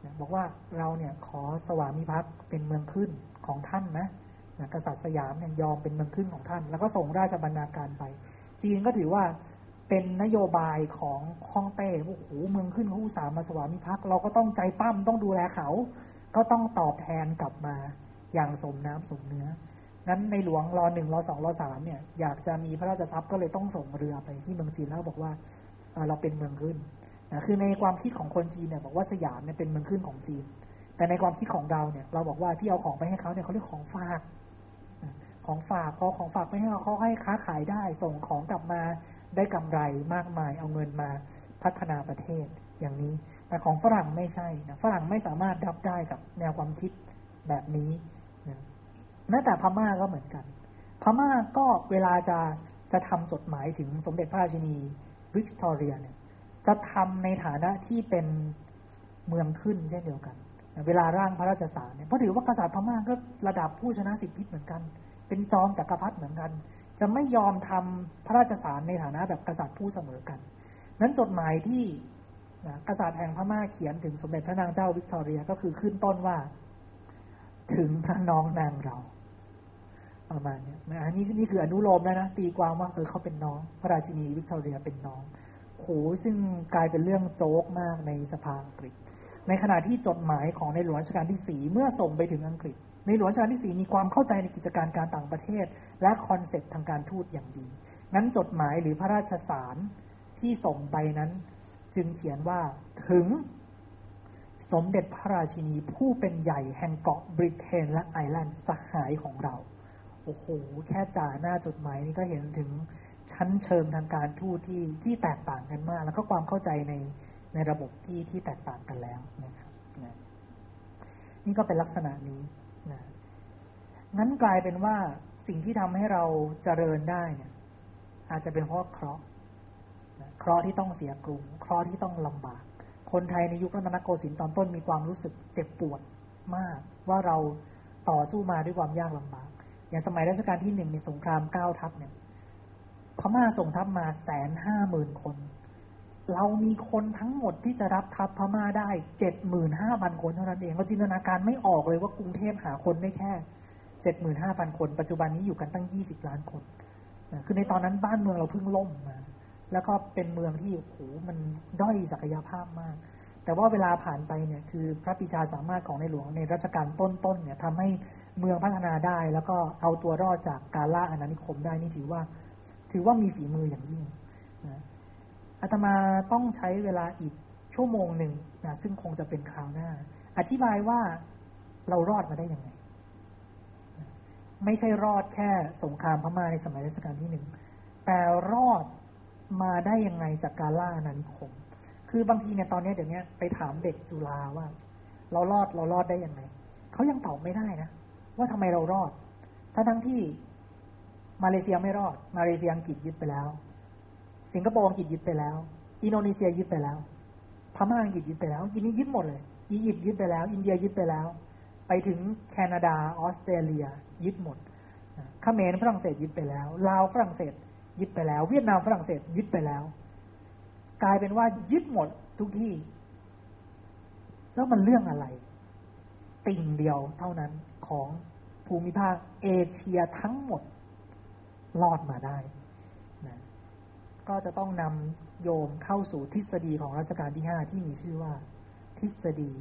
บอกว่าเราเนี่ยขอสวามิภักดิ์เป็นเมืองขึ้นของท่านนะกษัตริย์สยามเนี่ยยอมเป็นเมืองขึ้นของท่านแล้วก็ส่งราชบรรณาการไปจีนก็ถือว่าเป็นนโยบายของฮ่องเต้โอ้โหเมืองขึ้นเขาอุตส่าห์มาสวามิภักดิ์เราก็ต้องใจปั้มต้องดูแลเขาก็ต้องตอบแทนกลับมาอย่างสมน้ำสมเนื้องั้นในหลวงรอหนึ่งรอสองรอสามเนี่ยอยากจะมีพระราชทรัพย์ก็เลยต้องส่งเรือไปที่เมืองจีนแล้วบอกว่าเราเป็นเมืองขึ้นนะคือในความคิดของคนจีนเนี่ยบอกว่าสยามเนี่ยเป็นเมืองขึ้นของจีนแต่ในความคิดของเราเนี่ยเราบอกว่าที่เอาของไปให้เขาเนี่ยเขาเรียกของฝากของฝากพอของฝากไปให้เขาเขาให้ค้าขายได้ส่งของกลับมาได้กำไรมากมายเอาเงินมาพัฒนาประเทศอย่างนี้แต่ของฝรั่งไม่ใช่นะฝรั่งไม่สามารถรับได้กับแนวความคิดแบบนี้นะแม้แต่พม่าก็เหมือนกันพม่าก็เวลาจะจะทำจดหมายถึงสมเด็จพระราชินีวิกตอเรียเนี่ยจะทำในฐานะที่เป็นเมืองขึ้นเช่นเดียวกันเวลาร่างพระราชสารเนี่ยเพราะถือว่ากษัตริย์พม่าก็ระดับผู้ชนะสิบทิศเหมือนกันเป็นจอมจักรพรรดิเหมือนกันจะไม่ยอมทำพระราชสารในฐานะแบบกษัตริย์ผู้เสมอกันนั้นจดหมายที่กษัตริย์แห่งพม่าเขียนถึงสมเด็จพระนางเจ้าวิกตอเรียก็คือขึ้นต้นว่าถึงพระน้องนางเราประมาณนี้นะนี่นี่คืออนุโลมแล้วนะตีความว่าเออเขาเป็นน้องพระราชินีวิกตอเรียเป็นน้องโหซึ่งกลายเป็นเรื่องโจ๊กมากในสภาอังกฤษในขณะที่จดหมายของในหลวงรัชกาลที่สี่เมื่อส่งไปถึงอังกฤษในหลวงรัชกาลที่สี่มีความเข้าใจในกิจการการต่างประเทศและคอนเซ็ปต์ทางการทูตอย่างดีงั้นจดหมายหรือพระราชสารที่ส่งไปนั้นจึงเขียนว่าถึงสมเด็จพระราชินีผู้เป็นใหญ่แห่งเกาะบริเตนและไอร์แลนด์สหายของเราโอ้โหแค่จ่าหน้าจดหมายนี้ก็เห็นถึงชั้นเชิงทางการทูตที่ที่แตกต่างกันมากแล้วก็ความเข้าใจในในระบบที่ที่แตกต่างกันแล้วนะครับนะนี่ก็เป็นลักษณะนี้นะงั้นกลายเป็นว่าสิ่งที่ทำให้เราเจริญได้เนี่ยอาจจะเป็นเพราะเคราะห์เคราะห์ที่ต้องเสียกรุงเคราะห์ที่ต้องลำบากคนไทยในยุครัตนโกสินทร์ตอนต้นมีความรู้สึกเจ็บปวดมากว่าเราต่อสู้มาด้วยความยากลำบากอย่างสมัยรัชกาลที่หนึ่งในสงครามเก้าทัพเนี่ยพม่าส่งทัพมาแสนห้าหมื่นคนเรามีคนทั้งหมดที่จะรับทัพพม่าได้เจ็ดหมื่นห้าพันคนเท่านั้นเองเราจินตนาการไม่ออกเลยว่ากรุงเทพหาคนได้แค่เจ็ดหมื่นห้าพันคนปัจจุบันนี้อยู่กันตั้งยี่สิบล้านคนคือในตอนนั้นบ้านเมืองเราเพิ่งล่มมาแล้วก็เป็นเมืองที่โอ้โหมันด้อยศักยภาพมากแต่ว่าเวลาผ่านไปเนี่ยคือพระปรีชาสามารถของในหลวงในรัชกาลต้นๆเนี่ยทำให้เมืองพัฒนาได้แล้วก็เอาตัวรอดจากการล่าอาณานิคมได้นี่ถือว่าถือว่ามีฝีมืออย่างยิ่งนะอาตมาต้องใช้เวลาอีกชั่วโมงหนึ่งนะซึ่งคงจะเป็นคราวหน้าอธิบายว่าเรารอดมาได้ยังไงไม่ใช่รอดแค่สงครามพม่าในสมัยรัชกาลที่หนึ่งแต่รอดมาได้ยังไงจากการล่าอาณานิคมคือบางทีเนี่ยตอนนี้เดี๋ยวนี้ไปถามเด็กจุฬาว่าเรารอดเรารอดได้ยังไงเขายังตอบไม่ได้นะว่าทำไมเรารอดถ้าทั้งที่มาเลเซียไม่รอดมาเลเซียอังกฤษยึดไปแล้วสิงคโปร์อังกฤษยึดไปแล้วอินโดนีเซียยึดไปแล้วพม่าอังกฤษยึดไปแล้วทีนี้ยึดหมดเลยอียิปต์ยึดไปแล้วอินเดียยึดไปแล้วไปถึงแคนาดาออสเตรเลียยึดหมดเขมรฝรั่งเศสยึดไปแล้วลาวฝรั่งเศสยึดไปแล้วเวียดนามฝรั่งเศสยึดไปแล้วกลายเป็นว่ายึดหมดทุกที่แล้วมันเรื่องอะไรติ่งเดียวเท่านั้นของภูมิภาคเอเชียทั้งหมดรอดมาได้นะก็จะต้องนำโยมเข้าสู่ทฤษฎีของรัชกาลที่ห้าที่มีชื่อว่าทฤษฎี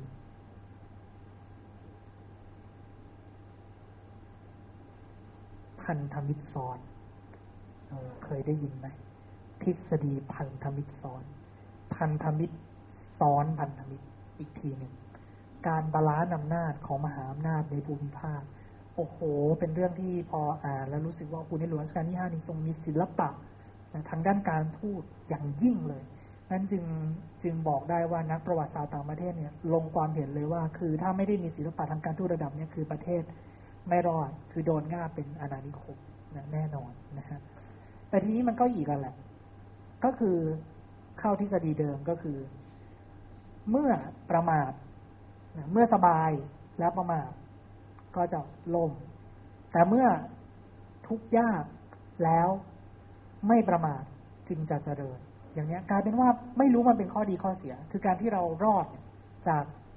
พันธมิตรซ้อนเคยได้ยินไหมทฤษฎีพันธมิตรซ้อนพันธมิตรซ้อนพันธมิตรอีกทีหนึ่งการบาลานซ์อำนาจของมหาอำนาจในภูมิภาคโอ้โหเป็นเรื่องที่พออ่านแล้วรู้สึกว่าคุณในหลวงรัชกาลที่ห้านี่ทรงมีศิลปะทางด้านการทูตอย่างยิ่งเลยนั้นจึงจึงบอกได้ว่านักประวัติศาสตร์ต่างประเทศเนี่ยลงความเห็นเลยว่าคือถ้าไม่ได้มีศิลปะทางการทูตระดับนี้คือประเทศไม่รอดคือโดนง่าเป็นอาณานิคมนะแน่นอนนะฮะแต่ทีนี้มันก็อีกกันแหละก็คือเข้าทฤษฎีเดิมก็คือเมื่อประมาทนะเมื่อสบายแล้วประมาทก็จะล่มแต่เมื่อทุกข์ยากแล้วไม่ประมาทจึงจะเจริญอย่างนี้กลายเป็นว่าไม่รู้มันเป็นข้อดีข้อเสียคือการที่เรารอดจาก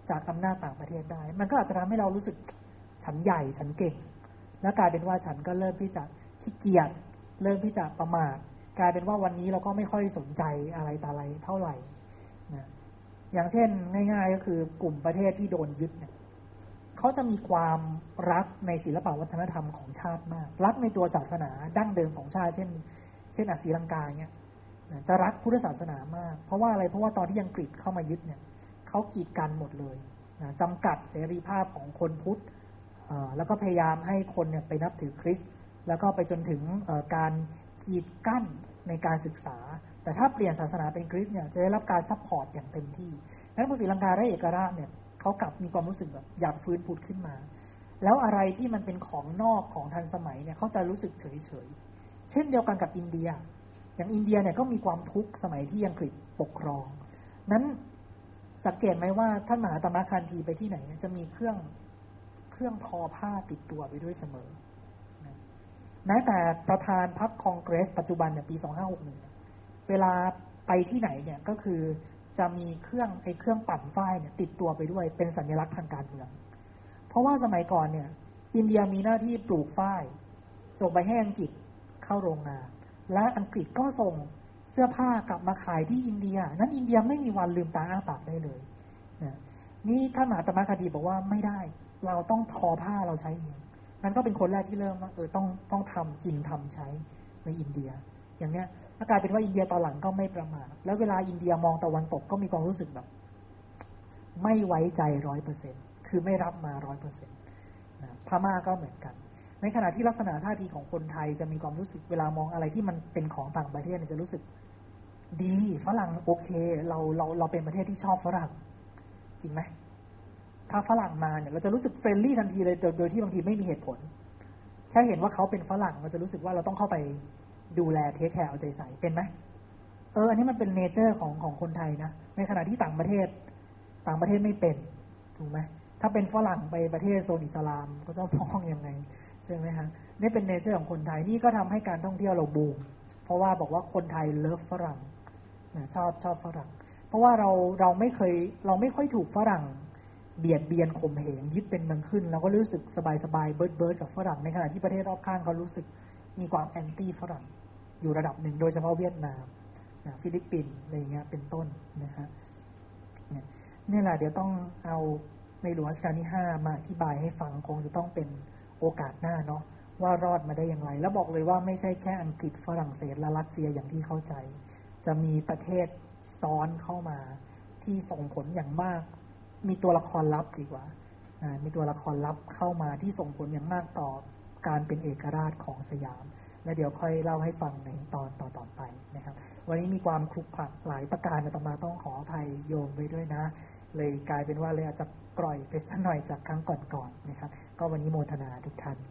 จากอำนาจต่างประเทศได้มันก็อาจจะทำให้เรารู้สึกฉันใหญ่ฉันเก่งแล้วกลายเป็นว่าฉันก็เริ่มที่จะขี้เกียจเริ่มที่จะประมาทกลายเป็นว่าวันนี้เราก็ไม่ค่อยสนใจอะไรต่ออะไรเท่าไหร่นะอย่างเช่นง่ายๆก็คือกลุ่มประเทศที่โดนยึดเนี่ยเขาจะมีความรักในศิลปวัฒนธรรมของชาติมากรักในตัวศาสนาดั้งเดิมของชาติเช่นเช่นศรีลังกาเนี่ยจะรักพุทธศาสนามากเพราะว่าอะไรเพราะว่าตอนที่อังกฤษเข้ามายึดเนี่ยเขากีดกันหมดเลยนะจำกัดเสรีภาพของคนพุทธแล้วก็พยายามให้คนเนี่ยไปนับถือคริสต์แล้วก็ไปจนถึงการกีดกั้นในการศึกษาแต่ถ้าเปลี่ยนศาสนาเป็นคริสต์เนี่ยจะได้รับการซัพพอร์ตอย่างเต็มที่นั้นพอศรีลังกาได้เอกราชเนี่ยเขากลับมีความรู้สึกแบบอยากฟื้นฟูขึ้นมาแล้วอะไรที่มันเป็นของนอกของทันสมัยเนี่ยเขาจะรู้สึกเฉยเฉยเช่นเดียวกันกับอินเดียอย่างอินเดียเนี่ยก็มีความทุกข์สมัยที่อังกฤษปกครองนั้นสังเกตไหมว่าท่านมหาตมะคันธีไปที่ไหนจะมีเครื่องเครื่องทอผ้าติดตัวไปด้วยเสมอแม้แต่ประธานพรรคคองเกรสปัจจุบันเนี่ยปีสองห้าหกหนึ่งเวลาไปที่ไหนเนี่ยก็คือจะมีเครื่องไอ้เครื่องปั่นฝ้ายเนี่ยติดตัวไปด้วยเป็นสัญลักษณ์ทางการเมืองเพราะว่าสมัยก่อนเนี่ยอินเดียมีหน้าที่ปลูกฝ้ายส่งไปให้อังกฤษเข้าโรงงานและอังกฤษก็ส่งเสื้อผ้ากลับมาขายที่อินเดียนั้นอินเดียไม่มีวันลืมตาอ้าปากได้เลยนะนี่ท่านมหาตมะคันธีบอกว่าไม่ได้เราต้องทอผ้าเราใช้เองนั่นก็เป็นคนแรกที่เริ่มว่าเออต้องต้องทำกินทำใช้ในอินเดียอย่างเนี้ยแล้วกลายเป็นว่าอินเดียตอนหลังก็ไม่ประมาทแล้วเวลาอินเดียมองตะวันตกก็มีความรู้สึกแบบไม่ไว้ใจร้อยเปอร์เซ็นต์คือไม่รับมาร้อยเปอร์เซ็นต์นะพม่าก็เหมือนกันในขณะที่ลักษณะท่าทีของคนไทยจะมีความรู้สึกเวลามองอะไรที่มันเป็นของต่างประเทศจะรู้สึกดีฝรั่งโอเคเราเราเราเป็นประเทศที่ชอบฝรั่งจริงไหมถ้าฝรั่งมาเนี่ยเราจะรู้สึกเฟรนลี่ทันทีเลยโดยที่บางทีไม่มีเหตุผลแค่เห็นว่าเขาเป็นฝรั่งเราจะรู้สึกว่าเราต้องเข้าไปดูแลเทคแคร์เอาใจใส่เป็นไหมเอออันนี้มันเป็นเนเจอร์ของของคนไทยนะในขณะที่ต่างประเทศต่างประเทศไม่เป็นถูกไหมถ้าเป็นฝรั่งไปประเทศโซนอิสลามก็จะมองยังไงใช่ไหมฮะนี่เป็นเนเจอร์ของคนไทยนี่ก็ทำให้การท่องเที่ยวเราบูมเพราะว่าบอกว่าคนไทยเลิฟฝรั่งนะชอบชอบฝรั่งเพราะว่าเราเราไม่เคยเราไม่ค่อยถูกฝรั่งเบียดเบียนข่มเหงยึดเป็นเมืองขึ้นเราก็รู้สึกสบายๆเบิร์ดเบิร์ดกับฝรั่งในขณะที่ประเทศรอบข้างเขารู้สึกมีความแอนตี้ฝรั่งอยู่ระดับหนึ่งโดยเฉพาะเวียดนามนะฟิลิปปินส์อะไรเงี้ยเป็นต้นนะฮะเนี่ยนี่แหละเดี๋ยวต้องเอาในหลวงรัชกาลที่ห้ามาอธิบายให้ฟังคงจะต้องเป็นโอกาสหน้าเนาะว่ารอดมาได้อย่างไรแล้วบอกเลยว่าไม่ใช่แค่อังกฤษฝรั่งเศสและรัสเซียอย่างที่เข้าใจจะมีประเทศซ้อนเข้ามาที่ส่งผลอย่างมากมีตัวละครลับดีกว่ามีตัวละครลับเข้ามาที่ส่งผลอย่างมากต่อการเป็นเอกราชของสยามและเดี๋ยวค่อยเล่าให้ฟังในตอนต่อๆไปนะครับวันนี้มีความคลุกคลักหลายประการอาตมาต้องขออภัยโยมไว้ด้วยนะเลยกลายเป็นว่าเลยอาจจะกร่อยไปสักหน่อยจากครั้งก่อนๆนะครับก็วันนี้โมทนาทุกท่าน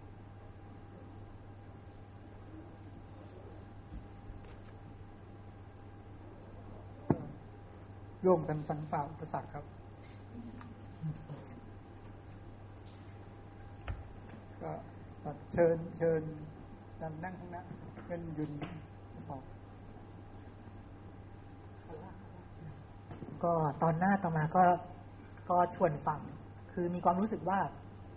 ร่วมกันฟันฝ่าอุปสรรคครับก็เชิญเชิญจันนั่งข้างหน้าเป็นยืนสองก็ตอนหน้าต่อมาก็ก็ชวนฟังคือมีความรู้สึกว่า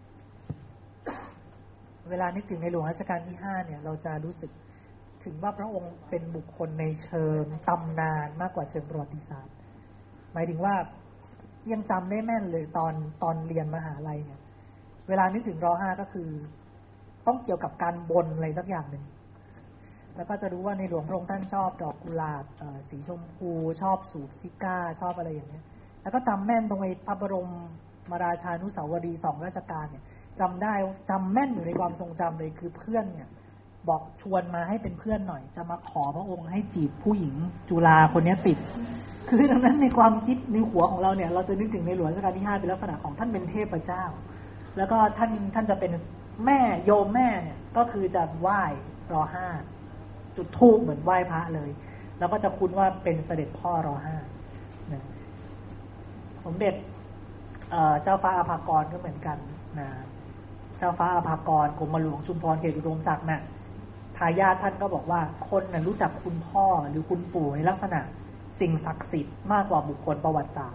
เวลานึกถึงในหลวงรัชกาลที่ห้าเนี่ยเราจะรู้สึกถึงว่าพระองค์เป็นบุคคลในเชิงตำนานมากกว่าเชิงประวัติศาสตร์หมายถึงว่ายังจำได้แม่นเลยตอนตอนเรียนมหาลัยเนี่ยเวลานึกถึงรอห้าก็คือต้องเกี่ยวกับการบนอะไรสักอย่างหนึ่งแล้วก็จะรู้ว่าในหลวงพระองค์ท่านชอบดอกกุหลาบสีชมพูชอบสูบซิก้าชอบอะไรอย่างเงี้ยแล้วก็จำแม่นตรงไอ้พระบรมราชานุสาวรีย์สองราชการเนี่ยจำได้จำแม่นอยู่ในความทรงจำเลยคือเพื่อนเนี่ยบอกชวนมาให้เป็นเพื่อนหน่อยจะมาขอพระองค์ให้จีบผู้หญิงจุฬาคนนี้ติดคือดังนั้นในความคิดในหัวของเราเนี่ยเราจะนึกถึงในหลวงรัชกาลที่ห้าเป็นลักษณะของท่านเป็นเทพเจ้าแล้วก็ท่านท่านจะเป็นแม่โยมแม่เนี่ยก็คือจะไหว้รอห้าจุดธูปเหมือนไหว้พระเลยแล้วก็จะคุ้นว่าเป็นเสด็จพ่อรอห้านะสมเด็จเจ้าฟ้าอาภากรก็เหมือนกันนะเจ้าฟ้าอาภากรกรมหลวงชุมพรเขตอุดมศักดิ์น่ะทายาทท่านก็บอกว่าคนน่ะรู้จักคุณพ่อหรือคุณปู่ในลักษณะสิ่งศักดิ์สิทธิ์มากกว่าบุคคลประวัติศาสตร์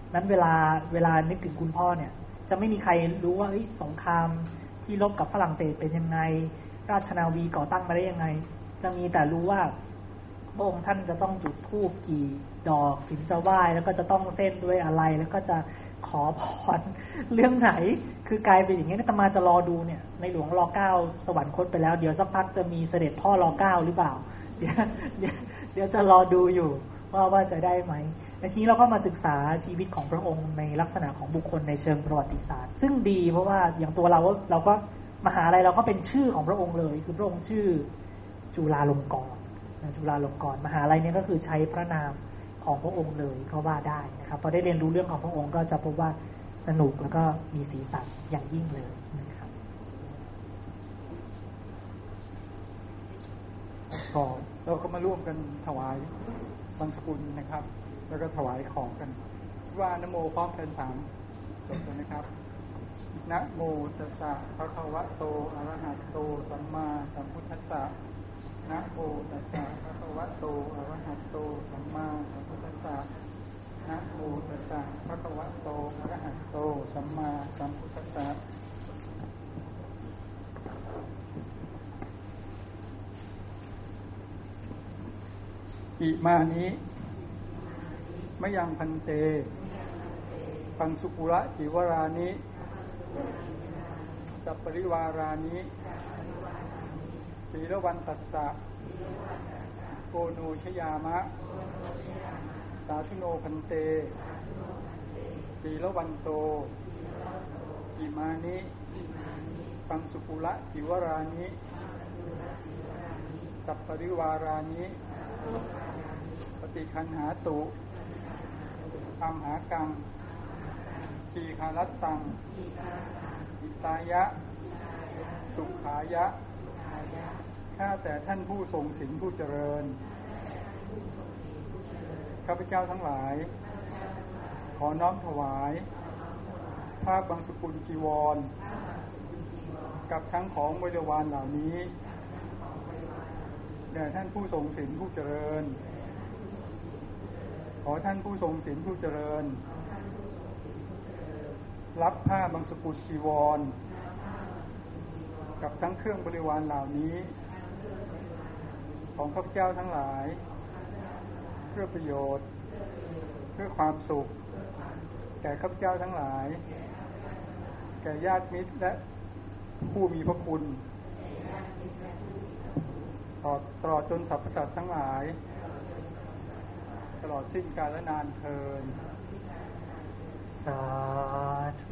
นั้นเวลาเวลานึกถึงคุณพ่อเนี่ยจะไม่มีใครรู้ว่าสงครามที่รบกับฝรั่งเศสเป็นยังไงราชนาวีก่อตั้งมาได้ยังไงจะมีแต่รู้ว่าพระองค์ท่านจะต้องจุดธูปกี่ดอกถึงจะไหว้แล้วก็จะต้องเส้นด้วยอะไรแล้วก็จะขอพรเรื่องไหนคือกลายเป็นอย่างนี้อาตมาจะรอดูเนี่ยในหลวงรอเก้าสวรรคตไปแล้วเดี๋ยวสักพักจะมีเสด็จพ่อรอเก้าหรือเปล่าเดี๋ยวเดี๋ยวเดี๋ยวจะรอดูอยู่ว่าว่าจะได้ไหมในทีนี้เราก็มาศึกษาชีวิตของพระองค์ในลักษณะของบุคคลในเชิงประวัติศาสตร์ซึ่งดีเพราะว่าอย่างตัวเราเราก็มหาลัยเราก็เป็นชื่อของพระองค์เลยคือพระองค์ชื่อจุฬาลงกรณ์จุฬาลงกรณ์มหาลัยนี้ก็คือใช้พระนามของพระองค์เลยก็ว่าได้นะครับพอได้เรียนรู้เรื่องของพระองค์ก็จะพบว่าสนุกแล้วก็มีสีสันอย่างยิ่งเลยนะครับก็เราก็มาร่วมกันถวายบังสกุลนะครับแล้วก็ถวายของกันว่านโมพร้อมกันสามจบเลยนะครับนะโมตัสสะภะคะวะโตอะระหะโตสัมมาสัมพุทธัสสะนะโมตัสสะภะคะวะโตอะระหะโตสัมมาสัมพุทธัสสะนะโมตัสสะภะคะวะโตอะระหะโตสัมมาสัมพุทธัสสะอิมานิมะยังพันเตปังสุกุระจิวรานิสัปปริวารานิศีลวันตัสสะโกโนชยามะสาธุโนพันเตศีลวันโตอิมานิปังสุกุระจิวรานิสัปปริวารานิปฏิคันหาตุอัมหากังทีคารัตตังอิตายะสุขายะข้าแต่ท่านผู้ทรงศีลผู้เจริญข้าพเจ้าทั้งหลายขอน้อมถวายผ้าบังสกุลจีวรกับทั้งของบริวารเหล่านี้แด่ท่านผู้ทรงศีลผู้เจริญขอท่านผู้ทรงศีลผู้เจริญรับผ้าบังสกุลจีวรกับทั้งเครื่องบริวารเหล่านี้ของข้าพเจ้าทั้งหลายเพื่อประโยชน์เพื่อความสุขแก่ข้าพเจ้าทั้งหลายแก่ญาติมิตรและผู้มีพระคุณตลอดจนสรรพสัตว์ทั้งหลายตลอดสิ้นกาลนานเทอญสาธุ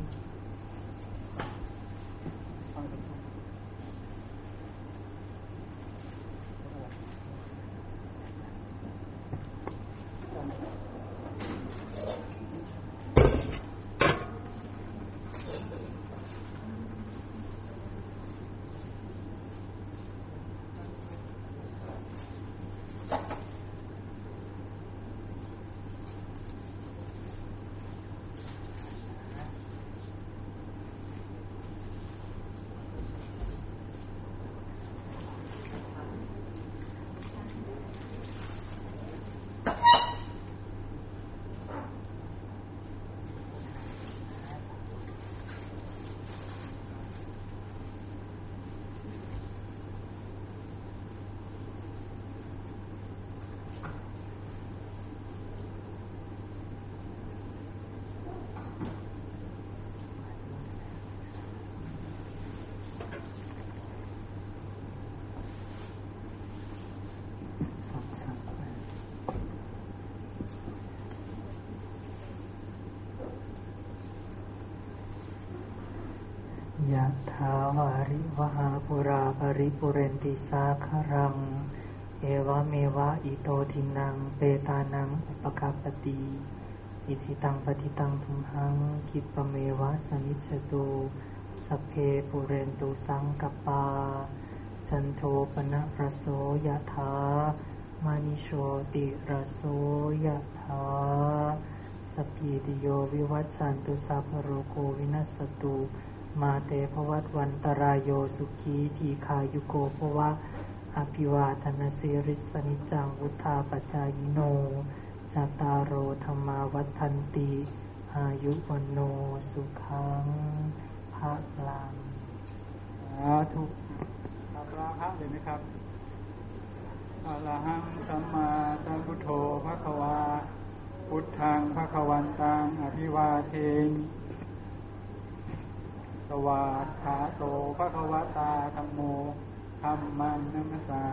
ยะถาวาริวหาปุราปริปุเรนติสาคารังเอวเมวะอิโตทินังเปตานังอุปกัปปติอิจิตังปฏิตังทุมหังคิปเมวะสมิจฉตุสัพเพปุเรนตุสังกปาจันโทปนะระโสยะถามณิโชติระโสยะถาสัพพิติโยวิวัชชันตุสัพพโรโควินัสสตุมาเตภวัตวันตรายโยสุขีทีคายุโกภวะอภิวาทนาสิริสนิจังวุธาปจายโนจตารโอธรรมาวัฏันติอายุวันโนสุขังภะลังสาธุอัปราหะเลยนะครับอะระหังสัมมาสัมพุทโธภควาพุทธังภควันตังอภิวาเทมิสวากขาโตภควตาธัมโมธัมมังนัมสสา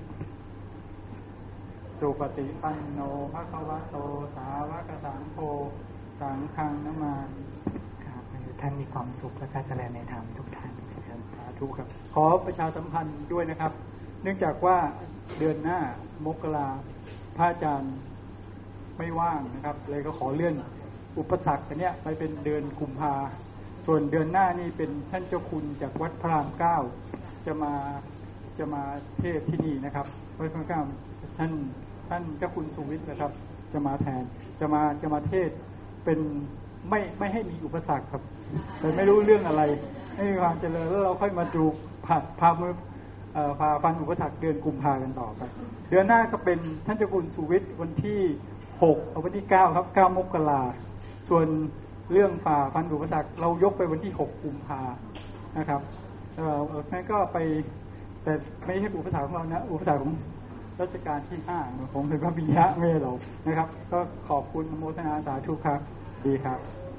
สุปฏิปันโนภควโตสาวกสังโฆสังฆังนัมมามิครับท่านมีความสุขและการเจริญในธรรมทุกท่านสาธุครับขอประชาสัมพันธ์ด้วยนะครับ เนื่องจากว่าเดือนหน้ามกราพระอาจารย์ไม่ว่างนะครับเลยก็ขอเลื่อนอุปสรรคอันเนี้ยไปเป็นเดือนกุมภาส่วนเดือนหน้านี่เป็นท่านเจ้าคุณจากวัดพระรามเก้าจะมาจะมาเทศที่นี่นะครับวัดพระรามเก้าท่านท่านเจ้าคุณสุวิทย์นะครับจะมาแทนจะมาจะมาเทศเป็นไม่ไม่ให้มีอุปสรรคครับแต่ไม่รู้เรื่องอะไรให้มีความเจริญแล้วเราค่อยมาดูผ่านพามือพาฟันอุปสรรคเดือนกุมภากันต่อไปเดือนหน้าก็เป็นท่านเจ้าคุณสุวิทย์วันที่หกเอาวันที่เก้าครับเก้ามกราส่วนเรื่องฝ่าฟันอุปสรรคเรายกไปวันที่หกกุมภานะครับเอ่อนั่นก็ไปแต่ไม่ใช่อุปสรรคของเรานะอุปสรรคของรัชกาลที่ห้าของพระบิดาเมเรานะครับก็ขอบคุณโมทนาสาธุครับดีครับ